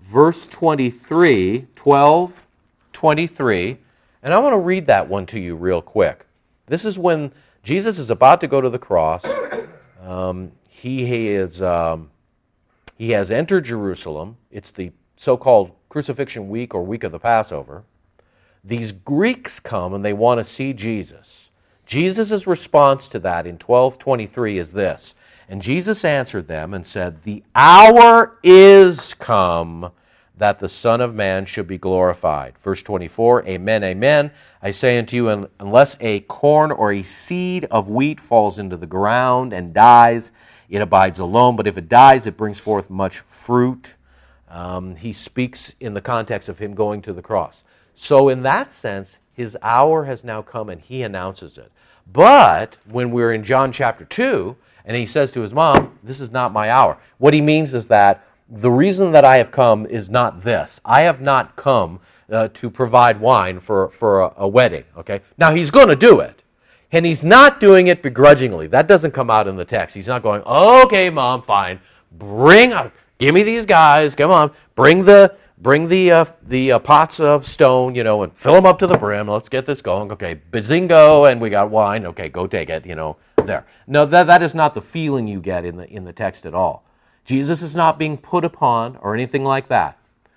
verse twenty-three, twelve, twenty-three, and I want to read that one to you real quick. This is when Jesus is about to go to the cross. Um, he is um, he has entered Jerusalem. It's the so-called crucifixion week or week of the Passover. These Greeks come and they want to see Jesus. Jesus' response to that in twelve twenty-three is this. And Jesus answered them and said, "The hour is come that the Son of Man should be glorified." Verse twenty-four, "Amen, amen. I say unto you, unless a corn or a seed of wheat falls into the ground and dies, it abides alone. But if it dies, it brings forth much fruit." Um, he speaks in the context of him going to the cross. So in that sense, his hour has now come and he announces it. But when we're in John chapter two, and he says to his mom, "This is not my hour," what he means is that the reason that I have come is not this. I have not come uh, to provide wine for, for a, a wedding. Okay. Now he's going to do it. And he's not doing it begrudgingly. That doesn't come out in the text. He's not going, "Okay, Mom, fine. Bring up, give me these guys. Come on, bring the bring the uh, the uh, pots of stone, you know, and fill them up to the brim. Let's get this going. Okay, bazingo, and we got wine. Okay, go take it. You know, there." No, that that is not the feeling you get in the in the text at all. Jesus is not being put upon or anything like that.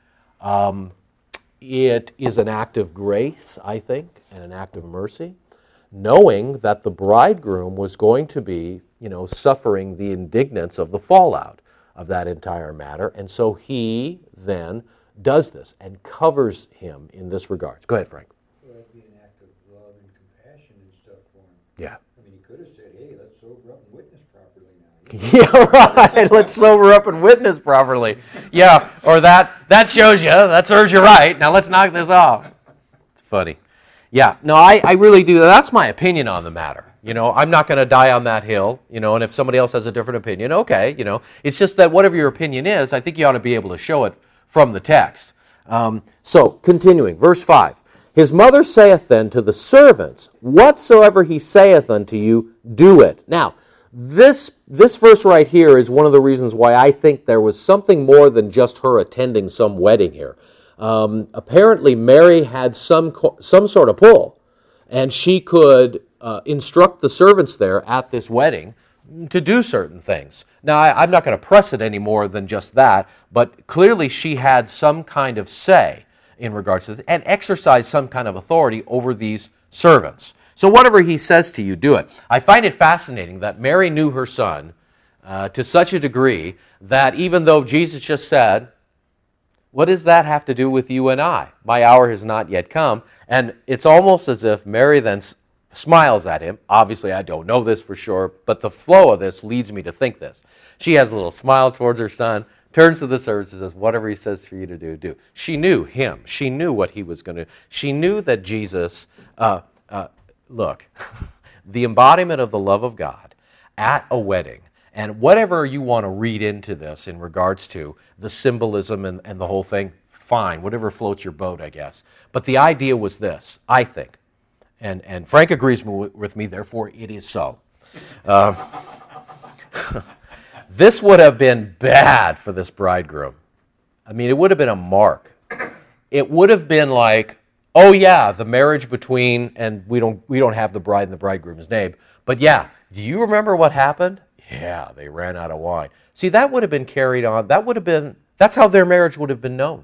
Um, it is an act of grace, I think, and an act of mercy, knowing that the bridegroom was going to be, you know, suffering the indignance of the fallout of that entire matter. And so he then does this and covers him in this regard. Go ahead, Frank. Well, that'd be an act of love and compassion and stuff for him. Yeah. I mean, he could have said, "Hey, let's sober up and witness properly now." Yeah, right. Let's sober up and witness properly. Yeah, or that that shows you, that serves you right. Now let's knock this off. It's funny. Yeah, no, I, I really do. That's my opinion on the matter. You know, I'm not going to die on that hill, you know, and if somebody else has a different opinion, okay, you know. It's just that whatever your opinion is, I think you ought to be able to show it from the text. Um, so, continuing, verse five. "His mother saith then to the servants, Whatsoever he saith unto you, do it." Now, this this verse right here is one of the reasons why I think there was something more than just her attending some wedding here. Um, apparently, Mary had some some sort of pull, and she could uh, instruct the servants there at this wedding to do certain things. Now, I, I'm not going to press it any more than just that, but clearly she had some kind of say in regards to this, and exercised some kind of authority over these servants. So whatever he says to you, do it. I find it fascinating that Mary knew her son uh, to such a degree that even though Jesus just said, "What does that have to do with you and I? My hour has not yet come." And it's almost as if Mary then s- smiles at him. Obviously, I don't know this for sure, but the flow of this leads me to think this. She has a little smile towards her son, turns to the servants and says, "Whatever he says for you to do, do." She knew him. She knew what he was going to do. She knew that Jesus, uh, uh, look, the embodiment of the love of God at a wedding, and whatever you want to read into this in regards to the symbolism and, and the whole thing, fine, whatever floats your boat, I guess. But the idea was this, I think, and, and Frank agrees with me, therefore it is so. Uh, this would have been bad for this bridegroom. I mean, it would have been a mark. It would have been like, oh yeah, the marriage between, and we don't we don't have the bride and the bridegroom's name, but yeah, do you remember what happened? Yeah, they ran out of wine. See, that would have been carried on. That would have been, that's how their marriage would have been known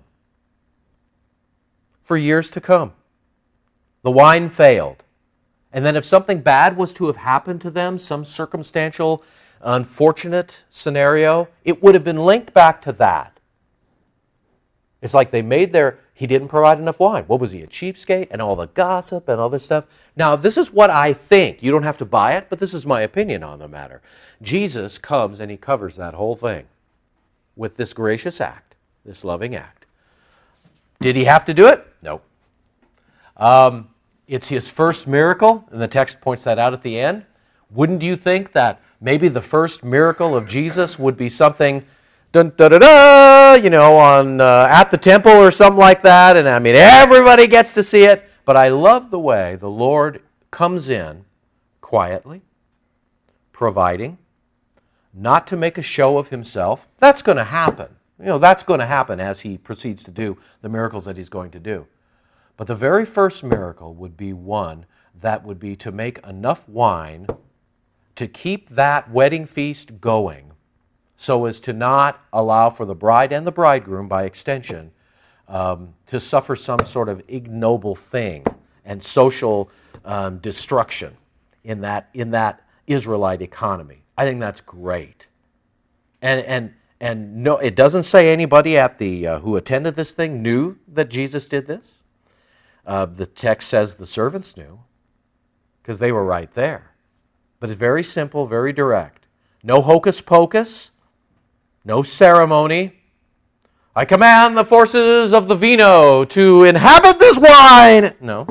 for years to come. The wine failed. And then if something bad was to have happened to them, some circumstantial, unfortunate scenario, it would have been linked back to that. It's like they made their, he didn't provide enough wine. What was he, a cheapskate? And all the gossip and all this stuff. Now, this is what I think. You don't have to buy it, but this is my opinion on the matter. Jesus comes and he covers that whole thing with this gracious act, this loving act. Did he have to do it? No. Um, it's his first miracle, and the text points that out at the end. Wouldn't you think that maybe the first miracle of Jesus would be something, dun, da, da, da, you know, on uh, at the temple or something like that, and I mean, everybody gets to see it. But I love the way the Lord comes in quietly, providing, not to make a show of himself. That's going to happen. You know, that's going to happen as he proceeds to do the miracles that he's going to do. But the very first miracle would be one that would be to make enough wine to keep that wedding feast going so as to not allow for the bride and the bridegroom, by extension, um, to suffer some sort of ignoble thing and social um, destruction in that, in that Israelite economy. I think that's great. And, and, and no, it doesn't say anybody at the uh, who attended this thing knew that Jesus did this. Uh, the text says the servants knew because they were right there. But it's very simple, very direct. No hocus pocus, no ceremony. I command the forces of the vino to inhabit this wine. No.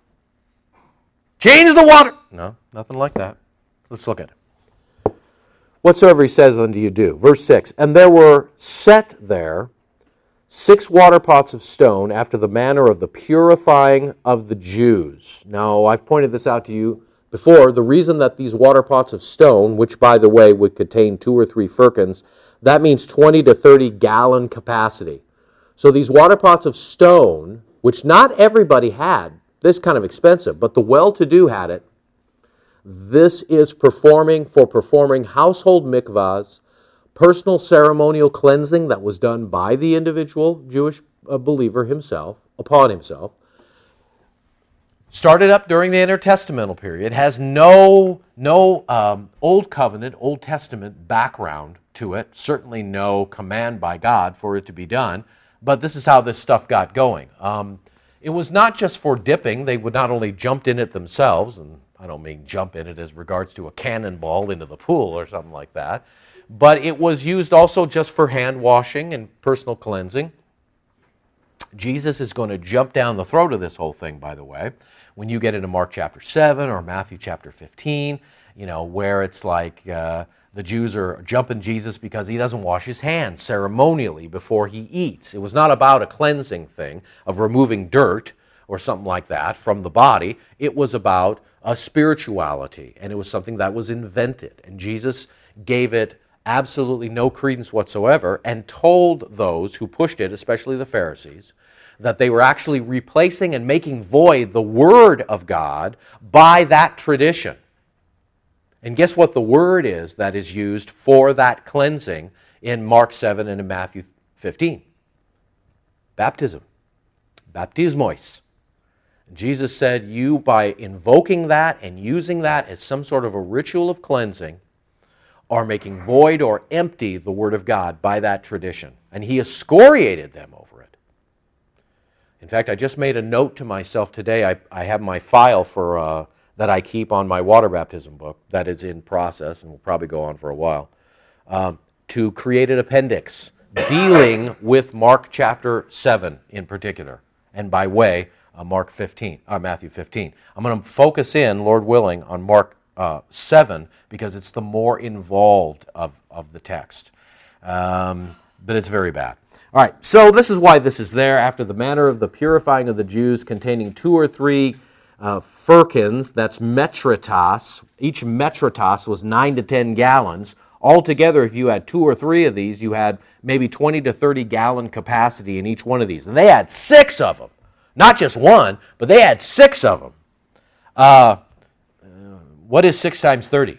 Change the water. No, nothing like that. Let's look at it. Whatsoever he says unto you, do. Verse six, and there were set there six water pots of stone after the manner of the purifying of the Jews. Now, I've pointed this out to you before. The reason that these water pots of stone, which, by the way, would contain two or three firkins, that means twenty to thirty gallon capacity. So these water pots of stone, which not everybody had, this kind of expensive, but the well-to-do had it. This is performing for performing household mikvahs, personal ceremonial cleansing that was done by the individual Jewish uh, believer himself, upon himself. Started up during the intertestamental period, has no, no um, Old Covenant, Old Testament background to it, certainly no command by God for it to be done, but this is how this stuff got going. Um, it was not just for dipping. They would not only jump in it themselves, and I don't mean jump in it as regards to a cannonball into the pool or something like that, but it was used also just for hand washing and personal cleansing. Jesus is going to jump down the throat of this whole thing, by the way, when you get into Mark chapter seven or Matthew chapter fifteen, you know, where it's like uh, the Jews are jumping Jesus because he doesn't wash his hands ceremonially before he eats. It was not about a cleansing thing of removing dirt or something like that from the body. It was about a spirituality, and it was something that was invented. And Jesus gave it absolutely no credence whatsoever and told those who pushed it, especially the Pharisees, that they were actually replacing and making void the Word of God by that tradition. And guess what the word is that is used for that cleansing in Mark seven and in Matthew fifteen? Baptism. Baptismos. Jesus said, you, by invoking that and using that as some sort of a ritual of cleansing, are making void or empty the Word of God by that tradition. And he excoriated them over it. In fact, I just made a note to myself today. I, I have my file for uh, that I keep on my water baptism book that is in process and will probably go on for a while, um, to create an appendix dealing with Mark chapter seven in particular, and by way, uh, Mark fifteen, or Matthew fifteen. I'm going to focus in, Lord willing, on Mark uh, seven because it's the more involved of, of the text. Um, but it's very bad. All right, so this is why this is there. After the manner of the purifying of the Jews, containing two or three uh, firkins, that's metritas. Each metritas was nine to ten gallons. Altogether, if you had two or three of these, you had maybe twenty to thirty gallon capacity in each one of these. And they had six of them. Not just one, but they had six of them. Uh, what is six times thirty?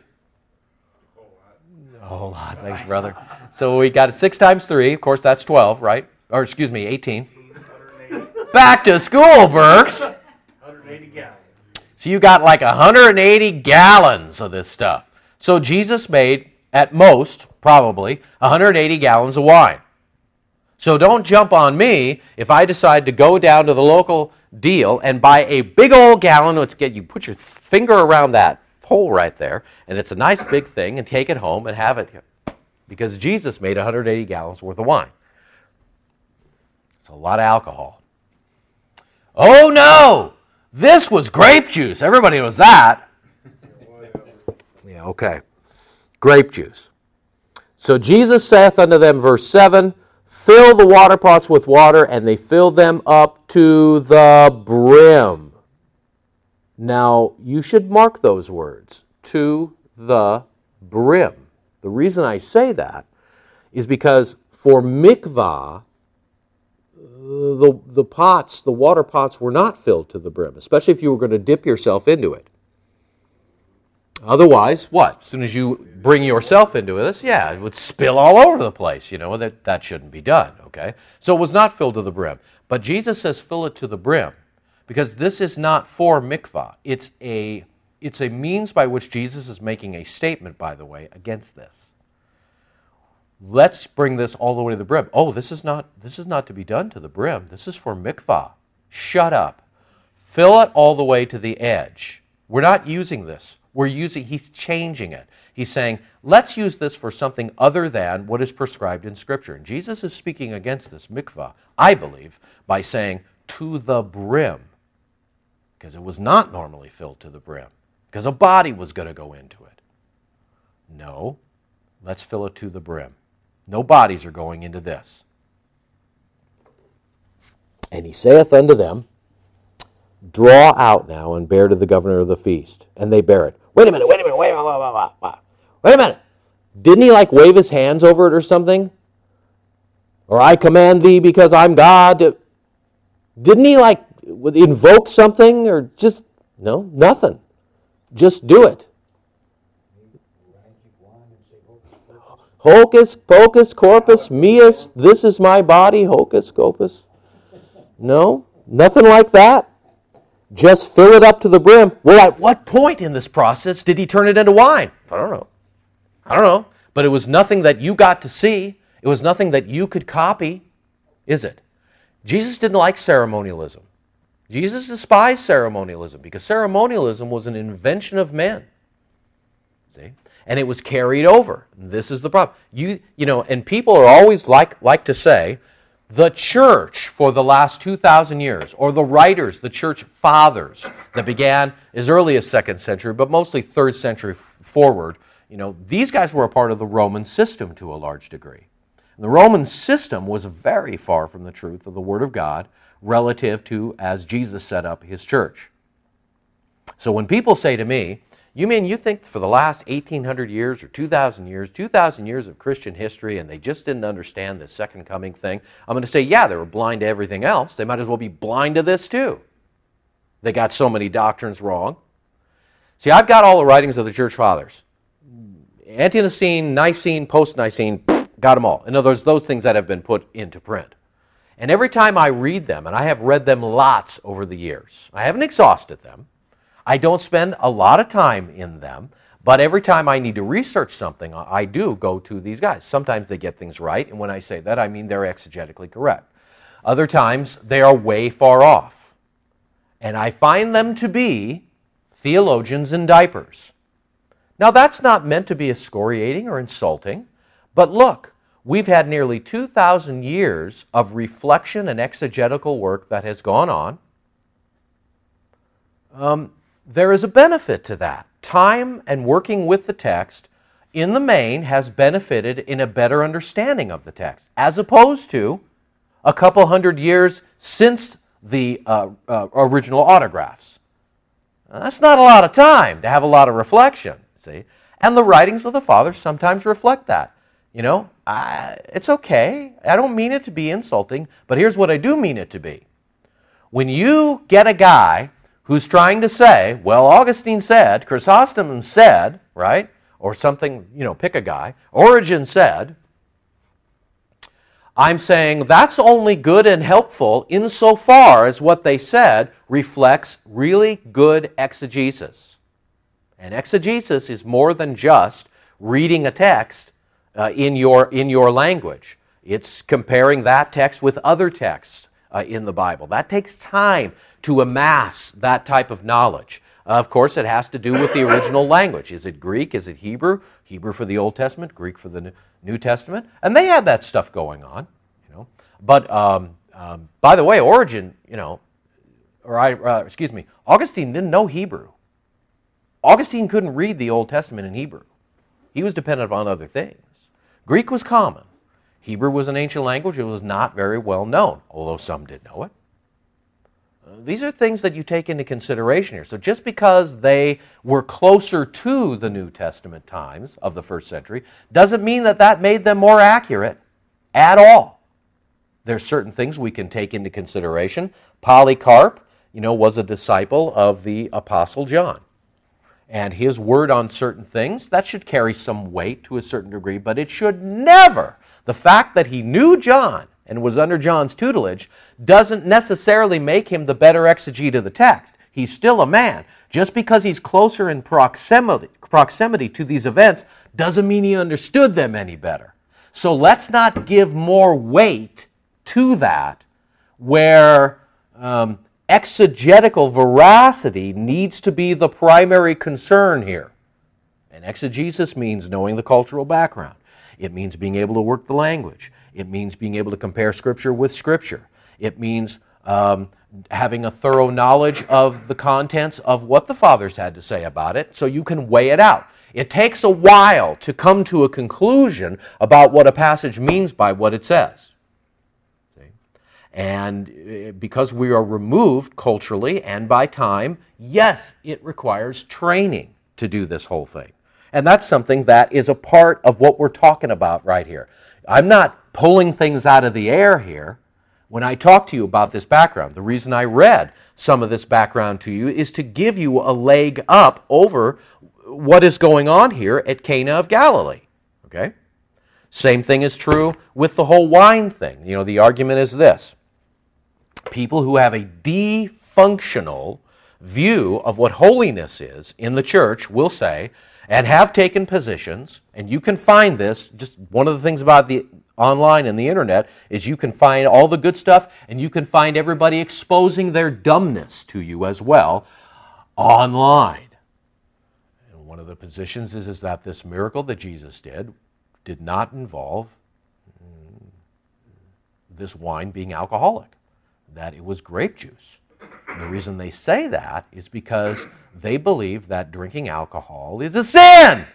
A whole lot. Thanks, brother. So we got six times three. Of course, that's twelve, right? Or excuse me, eighteen. Back to school, Burks. one hundred eighty gallons. So you got like one hundred eighty gallons of this stuff. So Jesus made, at most, probably, one hundred eighty gallons of wine. So don't jump on me if I decide to go down to the local deal and buy a big old gallon. Let's get you put your finger around that hole right there, and it's a nice big thing, and take it home and have it. Because Jesus made one hundred eighty gallons worth of wine. It's a lot of alcohol. Oh no! This was grape juice. Everybody knows that. Yeah, okay. Grape juice. So Jesus saith unto them, verse seven, fill the water pots with water, and they filled them up to the brim. Now, you should mark those words, to the brim. The reason I say that is because For mikvah, the, the pots, the water pots were not filled to the brim, especially if you were going to dip yourself into it. Otherwise, what? As soon as you bring yourself into this, yeah, it would spill all over the place. You know, that, that shouldn't be done, okay? So it was not filled to the brim. But Jesus says fill it to the brim because this is not for mikvah. It's a, it's a means by which Jesus is making a statement, by the way, against this. Let's bring this all the way to the brim. Oh, this is not, this is not to be done to the brim. This is for mikvah. Shut up. Fill it all the way to the edge. We're not using this. We're using, he's changing it. He's saying, let's use this for something other than what is prescribed in Scripture. And Jesus is speaking against this mikvah, I believe, by saying to the brim, because it was not normally filled to the brim, because a body was going to go into it. No, let's fill it to the brim. No bodies are going into this. And he saith unto them, draw out now and bear to the governor of the feast. And they bear it. Wait a minute, wait a minute, wait a minute, wait a minute. Wait a minute. Didn't he like wave his hands over it or something? Or I command thee because I'm God. Didn't he like invoke something or just, no, nothing. Just do it. Hocus pocus corpus meus, this is my body, hocus pocus. No, nothing like that. Just fill it up to the brim. Well, at what point in this process did he turn it into wine? I don't know. I don't know. But it was nothing that you got to see. It was nothing that you could copy, is it? Jesus didn't like ceremonialism. Jesus despised ceremonialism because ceremonialism was an invention of men. See? And it was carried over. This is the problem. You, you know, and people are always like, like to say, the church for the last two thousand years, or the writers, the church fathers that began as early as second century, but mostly third century forward, you know, these guys were a part of the Roman system to a large degree. And the Roman system was very far from the truth of the Word of God relative to as Jesus set up his church. So when people say to me, you mean you think for the last eighteen hundred years or two thousand years, two thousand years of Christian history, and they just didn't understand the second coming thing? I'm going to say, yeah, they were blind to everything else. They might as well be blind to this too. They got so many doctrines wrong. See, I've got all the writings of the church fathers. Ante-Nicene, Nicene, post-Nicene, got them all. In other words, those things that have been put into print. And every time I read them, and I have read them lots over the years, I haven't exhausted them. I don't spend a lot of time in them, but every time I need to research something, I do go to these guys. Sometimes they get things right, and when I say that, I mean they're exegetically correct. Other times, they are way far off. And I find them to be theologians in diapers. Now, that's not meant to be excoriating or insulting, but look, we've had nearly two thousand years of reflection and exegetical work that has gone on. Um, There is a benefit to that. Time and working with the text, in the main, has benefited in a better understanding of the text, as opposed to a couple hundred years since the uh, uh, original autographs. Now, that's not a lot of time to have a lot of reflection, see? And the writings of the fathers sometimes reflect that. You know, I, it's okay. I don't mean it to be insulting, but here's what I do mean it to be. When you get a guy who's trying to say, well, Augustine said, Chrysostom said, right? Or something, you know, pick a guy. Origen said. I'm saying that's only good and helpful insofar as what they said reflects really good exegesis. And exegesis is more than just reading a text uh, in your, in your language. It's comparing that text with other texts uh, in the Bible. That takes time to amass that type of knowledge. Uh, of course, it has to do with the original language. Is it Greek? Is it Hebrew? Hebrew for the Old Testament, Greek for the New Testament. And they had that stuff going on, you know. But, um, um, by the way, Origen, you know, or I, uh, excuse me, Augustine didn't know Hebrew. Augustine couldn't read the Old Testament in Hebrew. He was dependent upon other things. Greek was common. Hebrew was an ancient language. It was not very well known, although some did know it. These are things that you take into consideration here. So just because they were closer to the New Testament times of the first century doesn't mean that that made them more accurate at all. There's certain things we can take into consideration. Polycarp, you know, was a disciple of the Apostle John. And his word on certain things, that should carry some weight to a certain degree, but it should never. The fact that he knew John and was under John's tutelage doesn't necessarily make him the better exegete of the text. He's still a man. Just because he's closer in proximity, proximity to these events doesn't mean he understood them any better. So let's not give more weight to that where um, exegetical veracity needs to be the primary concern here. And exegesis means knowing the cultural background. It means being able to work the language. It means being able to compare Scripture with Scripture. It means um, having a thorough knowledge of the contents of what the fathers had to say about it so you can weigh it out. It takes a while to come to a conclusion about what a passage means by what it says. See? And because we are removed culturally and by time, yes, it requires training to do this whole thing. And that's something that is a part of what we're talking about right here. I'm not pulling things out of the air here. When I talk to you about this background, the reason I read some of this background to you is to give you a leg up over what is going on here at Cana of Galilee. Okay? Same thing is true with the whole wine thing. You know, the argument is this. People who have a defunctional view of what holiness is in the church will say, and have taken positions, and you can find this, just one of the things about the online and the internet is you can find all the good stuff, and you can find everybody exposing their dumbness to you as well online. And one of the positions is, is that this miracle that Jesus did did not involve this wine being alcoholic, that it was grape juice. And the reason they say that is because they believe that drinking alcohol is a sin.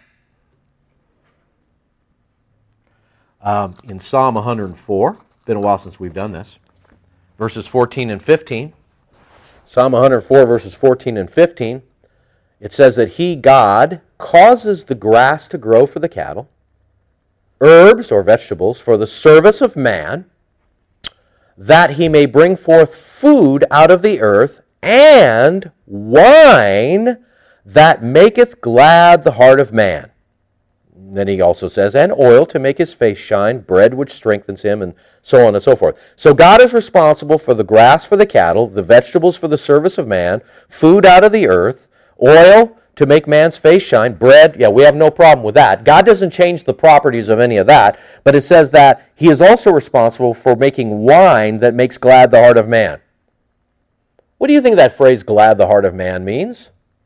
Um, in Psalm one hundred four, been a while since we've done this, verses fourteen and fifteen, Psalm one hundred four, verses fourteen and fifteen, it says that He, God, causes the grass to grow for the cattle, herbs or vegetables for the service of man, that He may bring forth food out of the earth, and wine that maketh glad the heart of man. Then he also says, and oil to make his face shine, bread which strengthens him, and so on and so forth. So God is responsible for the grass for the cattle, the vegetables for the service of man, food out of the earth, oil to make man's face shine, bread, yeah, we have no problem with that. God doesn't change the properties of any of that, but it says that He is also responsible for making wine that makes glad the heart of man. What do you think that phrase, glad the heart of man, means?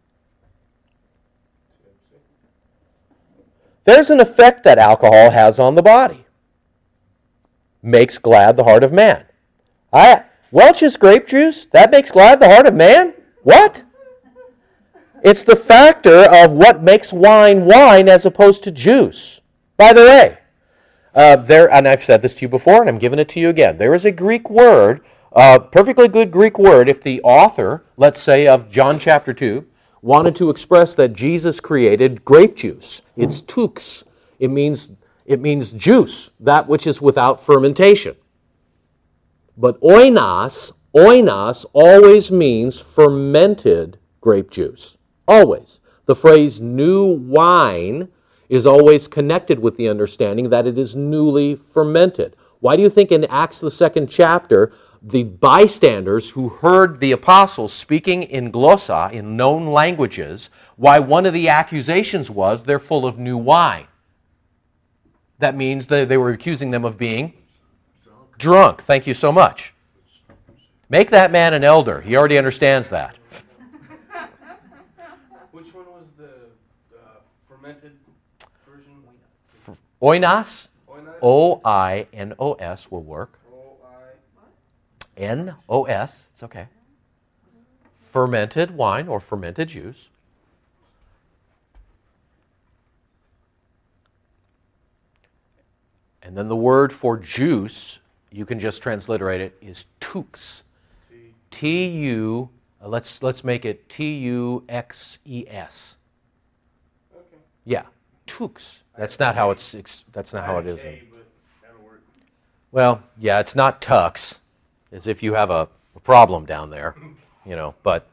There's an effect that alcohol has on the body. Makes glad the heart of man. I, Welch's grape juice, that makes glad the heart of man? What? It's the factor of what makes wine wine as opposed to juice. By the way, uh, there, and I've said this to you before, and I'm giving it to you again. There is a Greek word, a perfectly good Greek word, if the author, let's say, of John chapter two, wanted to express that Jesus created grape juice. It's tous. It means, it means juice, that which is without fermentation. But oinos, oinos always means fermented grape juice. Always. The phrase new wine is always connected with the understanding that it is newly fermented. Why do you think in Acts the second chapter, the bystanders who heard the apostles speaking in glossa, in known languages, why one of the accusations was they're full of new wine? That means that they were accusing them of being drunk. Drunk. Thank you so much. Make that man an elder. He already understands that. Which one was the uh, fermented version? Oinos, Oinos? O I N O S will work. O I N O S, it's okay. Fermented wine or fermented juice. And then the word for juice, you can just transliterate it, is tous. T U, uh, let's let's make it T U X E S. Okay. Yeah, tous. That's not how it's. it's that's not how it is. K, but that'll work. Well, yeah, it's not tux, as if you have a, a problem down there, you know, but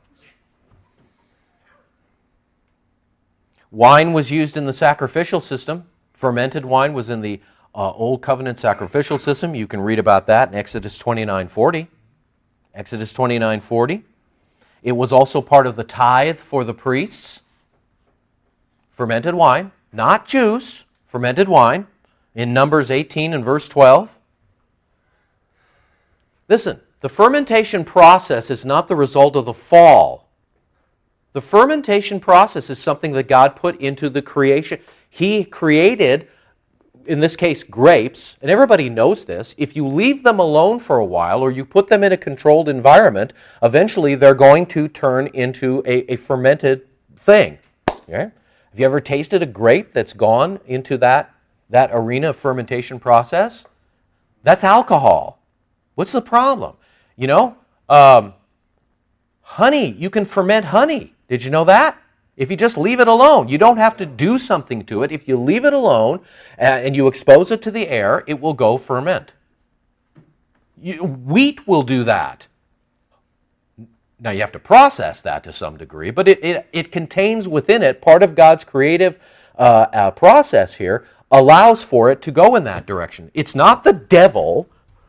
wine was used in the sacrificial system. Fermented wine was in the uh, Old Covenant sacrificial system. You can read about that in Exodus twenty-nine forty. Exodus twenty-nine forty. It was also part of the tithe for the priests. Fermented wine, not juice, fermented wine, in Numbers eighteen and verse twelve. Listen, the fermentation process is not the result of the fall. The fermentation process is something that God put into the creation. He created, in this case, grapes, and everybody knows this. If you leave them alone for a while or you put them in a controlled environment, eventually they're going to turn into a, a fermented thing. Okay? Have you ever tasted a grape that's gone into that, that arena of fermentation process? That's alcohol. What's the problem? You know, um, honey, you can ferment honey. Did you know that? If you just leave it alone, you don't have to do something to it. If you leave it alone and you expose it to the air, it will go ferment. You, wheat will do that. Now, you have to process that to some degree, but it, it, it contains within it part of God's creative uh, uh, process here, allows for it to go in that direction. It's not the devil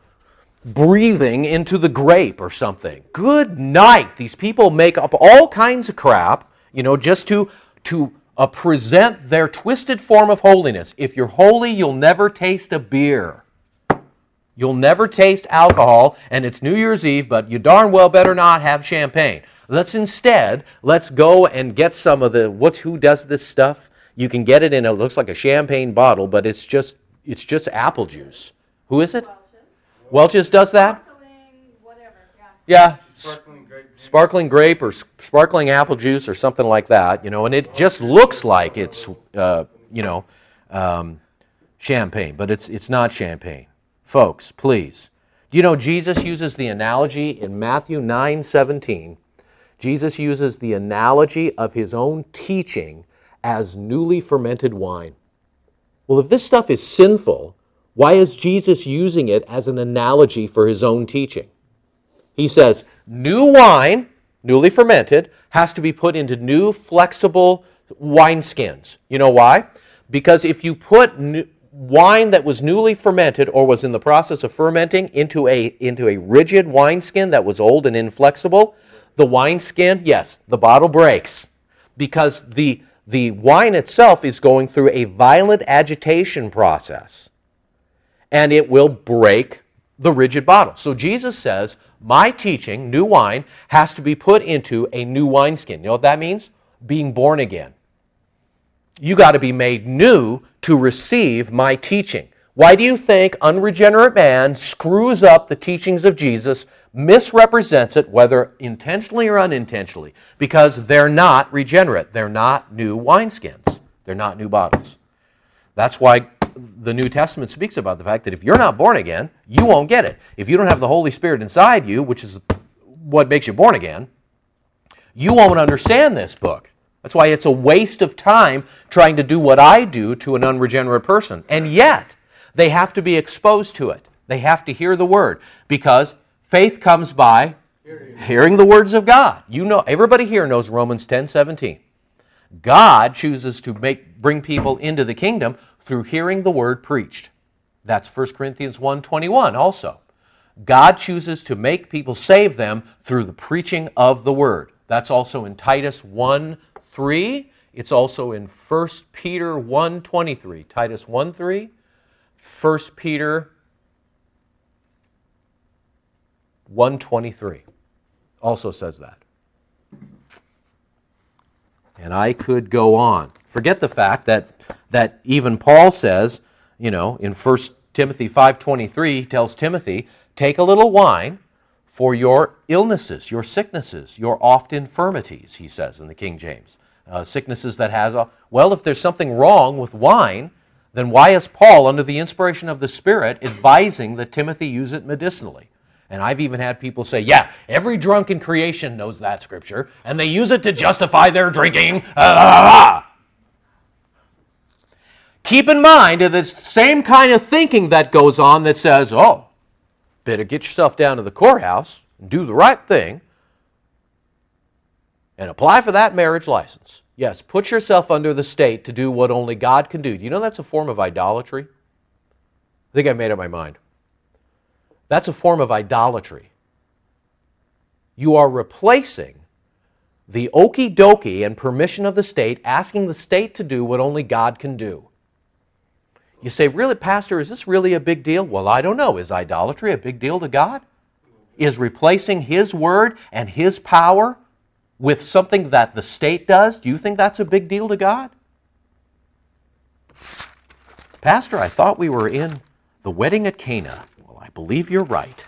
breathing into the grape or something. Good night. These people make up all kinds of crap, you know, just to, to uh, present their twisted form of holiness. If you're holy, you'll never taste a beer. You'll never taste alcohol, and it's New Year's Eve, but you darn well better not have champagne. Let's instead, let's go and get some of the, what's, who does this stuff? You can get it in, it looks like a champagne bottle, but it's just, it's just apple juice. Who is it? Welch's does that? Sparkling, whatever, yeah. Yeah, Sparkling grape juice. sparkling grape or sparkling apple juice or something like that, you know, and it just looks like it's, uh, you know, um, champagne, but it's it's not champagne. Folks, please. Do you know Jesus uses the analogy in Matthew nine seventeen? Jesus uses the analogy of his own teaching as newly fermented wine. Well, if this stuff is sinful, why is Jesus using it as an analogy for his own teaching? He says, new wine, newly fermented, has to be put into new flexible wineskins. You know why? Because if you put new, wine that was newly fermented or was in the process of fermenting into a, into a rigid wineskin that was old and inflexible, the wineskin, yes, the bottle breaks. Because the, the wine itself is going through a violent agitation process. And it will break the rigid bottle. So Jesus says, my teaching, new wine, has to be put into a new wineskin. You know what that means? Being born again. You got to be made new to receive my teaching. Why do you think unregenerate man screws up the teachings of Jesus, misrepresents it, whether intentionally or unintentionally? Because they're not regenerate. They're not new wineskins. They're not new bottles. That's why the New Testament speaks about the fact that if you're not born again, you won't get it. If you don't have the Holy Spirit inside you, which is what makes you born again, you won't understand this book. That's why it's a waste of time trying to do what I do to an unregenerate person. And yet, they have to be exposed to it. They have to hear the Word. Because faith comes by hearing the words of God. You know, everybody here knows Romans ten seventeen. God chooses to make bring people into the kingdom through hearing the word preached. That's First Corinthians one twenty-one also. God chooses to make people, save them through the preaching of the word. That's also in Titus one three. It's also in First Peter one twenty-three. Titus one three. First Peter one twenty-three also says that. And I could go on. Forget the fact that, that even Paul says, you know, in First Timothy five twenty-three, he tells Timothy, take a little wine for your illnesses, your sicknesses, your oft infirmities, he says in the King James. Uh, sicknesses that has a... Well, if there's something wrong with wine, then why is Paul, under the inspiration of the Spirit, advising that Timothy use it medicinally? And I've even had people say, yeah, every drunk in creation knows that scripture, and they use it to justify their drinking. Uh, Keep in mind that it's the same kind of thinking that goes on that says, oh, better get yourself down to the courthouse and do the right thing and apply for that marriage license. Yes, put yourself under the state to do what only God can do. Do you know that's a form of idolatry? I think I made up my mind. That's a form of idolatry. You are replacing the okie dokie and permission of the state, asking the state to do what only God can do. You say, really, Pastor, is this really a big deal? Well, I don't know. Is idolatry a big deal to God? Is replacing His word and His power with something that the state does, do you think that's a big deal to God? Pastor, I thought we were in the wedding at Cana. Well, I believe you're right.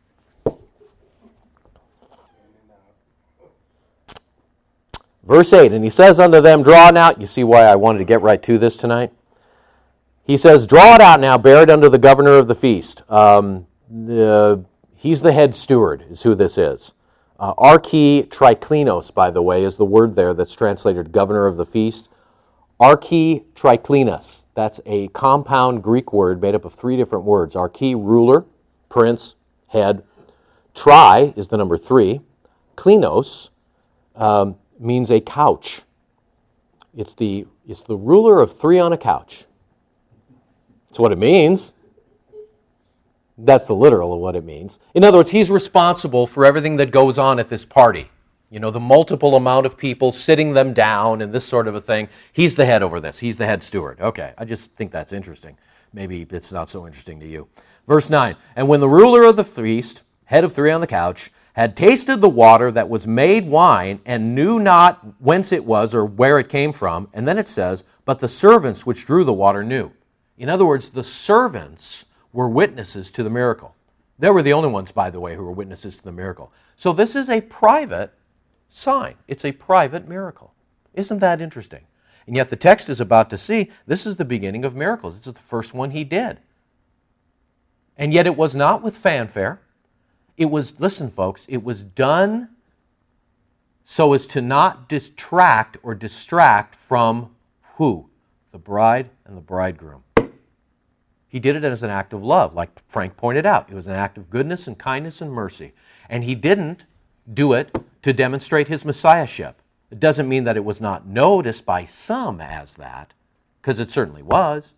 Verse eight, and he says unto them, draw it out. You see why I wanted to get right to this tonight? He says, draw it out now, bear it unto the governor of the feast. Um, the, he's the head steward, is who this is. Uh, archi triklinos, by the way, is the word there that's translated governor of the feast. Archi triklinos, that's a compound Greek word made up of three different words. Archi, ruler, prince, head. Tri is the number three. Klinos um, means a couch. It's the, it's the ruler of three on a couch. That's what it means. That's the literal of what it means. In other words, he's responsible for everything that goes on at this party. You know, the multiple amount of people sitting them down and this sort of a thing. He's the head over this. He's the head steward. Okay, I just think that's interesting. Maybe it's not so interesting to you. Verse nine, and when the ruler of the feast, head of three on the couch, had tasted the water that was made wine and knew not whence it was or where it came from, and then it says, but the servants which drew the water knew. In other words, the servants were witnesses to the miracle. They were the only ones, by the way, who were witnesses to the miracle. So this is a private sign. It's a private miracle. Isn't that interesting? And yet the text is about to see this is the beginning of miracles. This is the first one he did. And yet it was not with fanfare. It was, listen folks, it was done so as to not distract or distract from who? The bride and the bridegroom. He did it as an act of love, like Frank pointed out. It was an act of goodness and kindness and mercy. And he didn't do it to demonstrate his messiahship. It doesn't mean that it was not noticed by some as that, because it certainly was.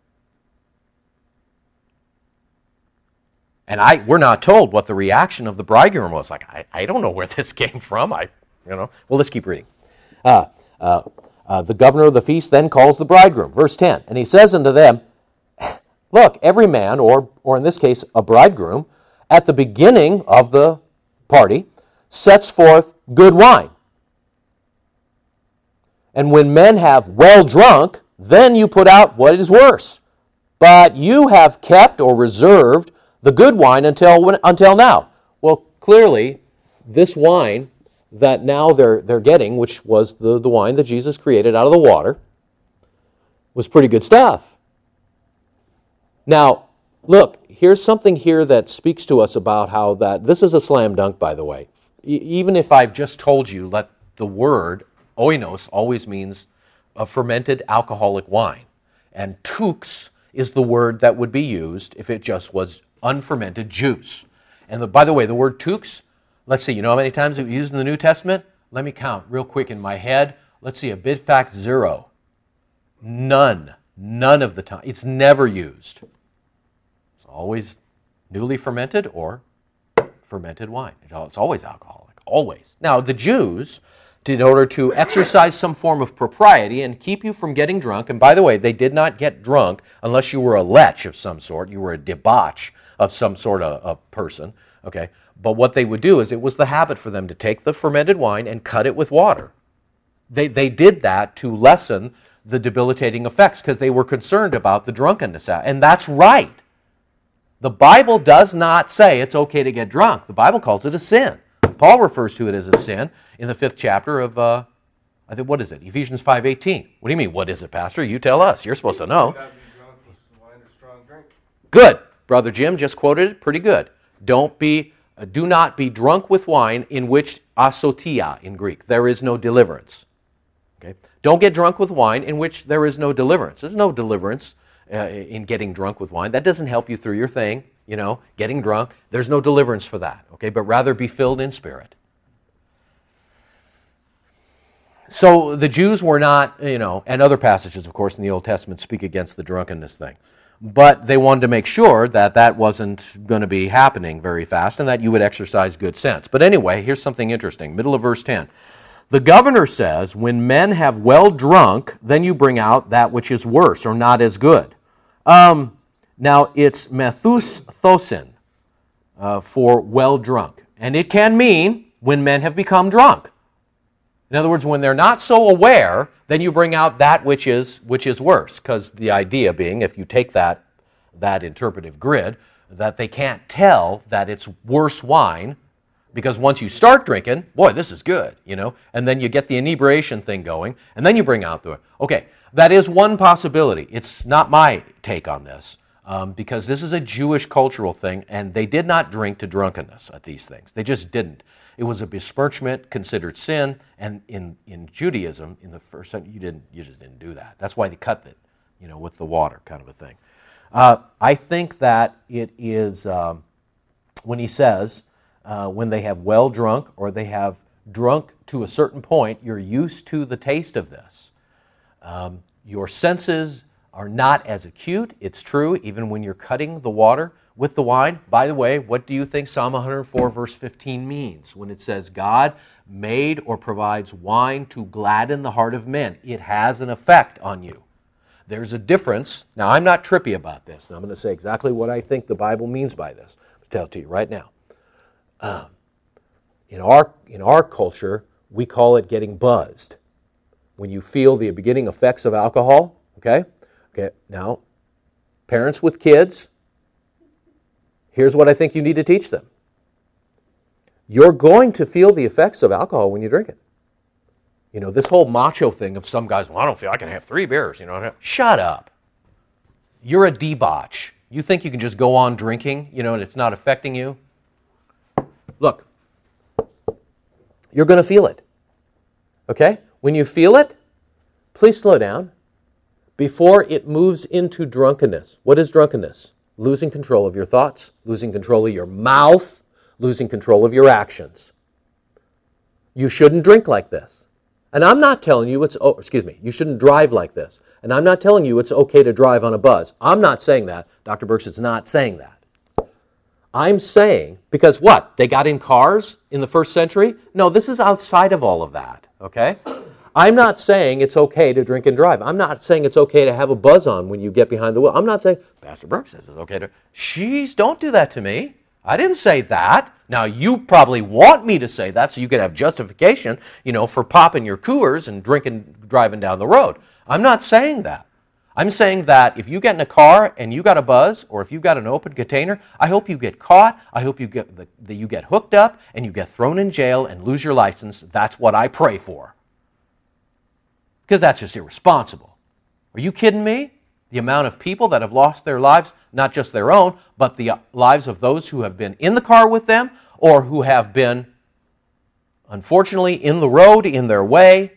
And I, we're not told what the reaction of the bridegroom was. Like, I, I don't know where this came from. I, you know. Well, let's keep reading. Uh, uh, uh, the governor of the feast then calls the bridegroom. Verse ten, and he says unto them, look, every man, or, or in this case, a bridegroom, at the beginning of the party, sets forth good wine. And when men have well drunk, then you put out what is worse. But you have kept or reserved the good wine until until now. Well, clearly, this wine that now they're they're getting, which was the, the wine that Jesus created out of the water, was pretty good stuff. Now, look, here's something here that speaks to us about how that, this is a slam dunk, by the way. E- even if I've just told you, let the word oinos always means a fermented alcoholic wine. And tux is the word that would be used if it just was unfermented juice. And the, by the way, the word tux, let's see, you know how many times it's used in the New Testament? Let me count real quick in my head. Let's see, a bid fact zero. None. None of the time. It's never used. It's always newly fermented or fermented wine. It's always alcoholic. Always. Now, the Jews, in order to exercise some form of propriety and keep you from getting drunk, and by the way, they did not get drunk unless you were a lech of some sort, you were a debauch of some sort of, of person, okay? But what they would do is it was the habit for them to take the fermented wine and cut it with water. They, they did that to lessen the debilitating effects because they were concerned about the drunkenness. And that's right. The Bible does not say it's okay to get drunk. The Bible calls it a sin. Paul refers to it as a sin in the fifth chapter of, uh, I think, what is it? Ephesians five eighteen. What do you mean, what is it, Pastor? You tell us. You're supposed to know. Do not be drunk with wine or strong drink. Good. Brother Jim just quoted it. Pretty good. Don't be, uh, do not be drunk with wine in which asotia in Greek. There is no deliverance. Okay. Don't get drunk with wine in which there is no deliverance. There's no deliverance uh, in getting drunk with wine. That doesn't help you through your thing. you know, getting drunk. There's no deliverance for that, okay? But rather be filled in spirit. So the Jews were not, you know, and other passages, of course, in the Old Testament speak against the drunkenness thing. But they wanted to make sure that that wasn't going to be happening very fast and that you would exercise good sense. But anyway, here's something interesting. Middle of verse ten. The governor says, when men have well drunk, then you bring out that which is worse or not as good. Um, now, it's methusthosin uh, for well drunk. And it can mean when men have become drunk. In other words, when they're not so aware, then you bring out that which is which is worse. Because the idea being, if you take that, that interpretive grid, that they can't tell that it's worse wine, because once you start drinking, boy, this is good, you know, and then you get the inebriation thing going, and then you bring out the, okay, that is one possibility. It's not my take on this, um, because this is a Jewish cultural thing, and they did not drink to drunkenness at these things. They just didn't. It was a besmirchment considered sin, and in, in Judaism, in the first century, you didn't, you just didn't do that. That's why they cut it, you know, with the water kind of a thing. Uh, I think that it is um, when he says, uh, when they have well drunk or they have drunk to a certain point, you're used to the taste of this. Um, your senses are not as acute. It's true, even when you're cutting the water with the wine. By the way, what do you think Psalm one hundred four verse fifteen means when it says God made or provides wine to gladden the heart of men? It has an effect on you. There's a difference. Now, I'm not trippy about this. I'm going to say exactly what I think the Bible means by this. I'll tell it to you right now. Um, in our in our culture, we call it getting buzzed. When you feel the beginning effects of alcohol, okay? Okay, now, parents with kids, here's what I think you need to teach them. You're going to feel the effects of alcohol when you drink it. You know, this whole macho thing of some guys, well, I don't feel I can have three beers, you know. Shut up. You're a debauch. You think you can just go on drinking, you know, and it's not affecting you? Look, you're going to feel it. Okay? When you feel it, please slow down before it moves into drunkenness. What is drunkenness? Losing control of your thoughts, losing control of your mouth, losing control of your actions. You shouldn't drink like this. And I'm not telling you it's, oh, excuse me, you shouldn't drive like this. And I'm not telling you it's okay to drive on a buzz. I'm not saying that. Doctor Birx is not saying that. I'm saying, because what? They got in cars in the first century? No, this is outside of all of that, okay? I'm not saying it's okay to drink and drive. I'm not saying it's okay to have a buzz on when you get behind the wheel. I'm not saying, Pastor Birx says it's okay to... Jeez, don't do that to me. I didn't say that. Now, you probably want me to say that so you can have justification, you know, for popping your Coors and drinking, driving down the road. I'm not saying that. I'm saying that if you get in a car and you got a buzz, or if you got an open container, I hope you get caught. I hope you get the, that you get hooked up and you get thrown in jail and lose your license. That's what I pray for. Because that's just irresponsible. Are you kidding me? The amount of people that have lost their lives, not just their own, but the lives of those who have been in the car with them or who have been, unfortunately, in the road, in their way,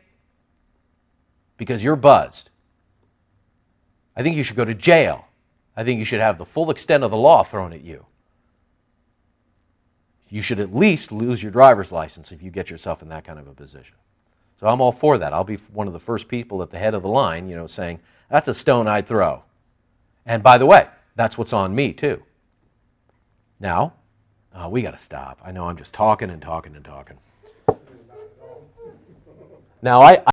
because you're buzzed. I think you should go to jail. I think you should have the full extent of the law thrown at you. You should at least lose your driver's license if you get yourself in that kind of a position. So I'm all for that. I'll be one of the first people at the head of the line, you know, saying, that's a stone I'd throw. And by the way, that's what's on me too. Now, uh, we got to stop. I know I'm just talking and talking and talking. Now, I...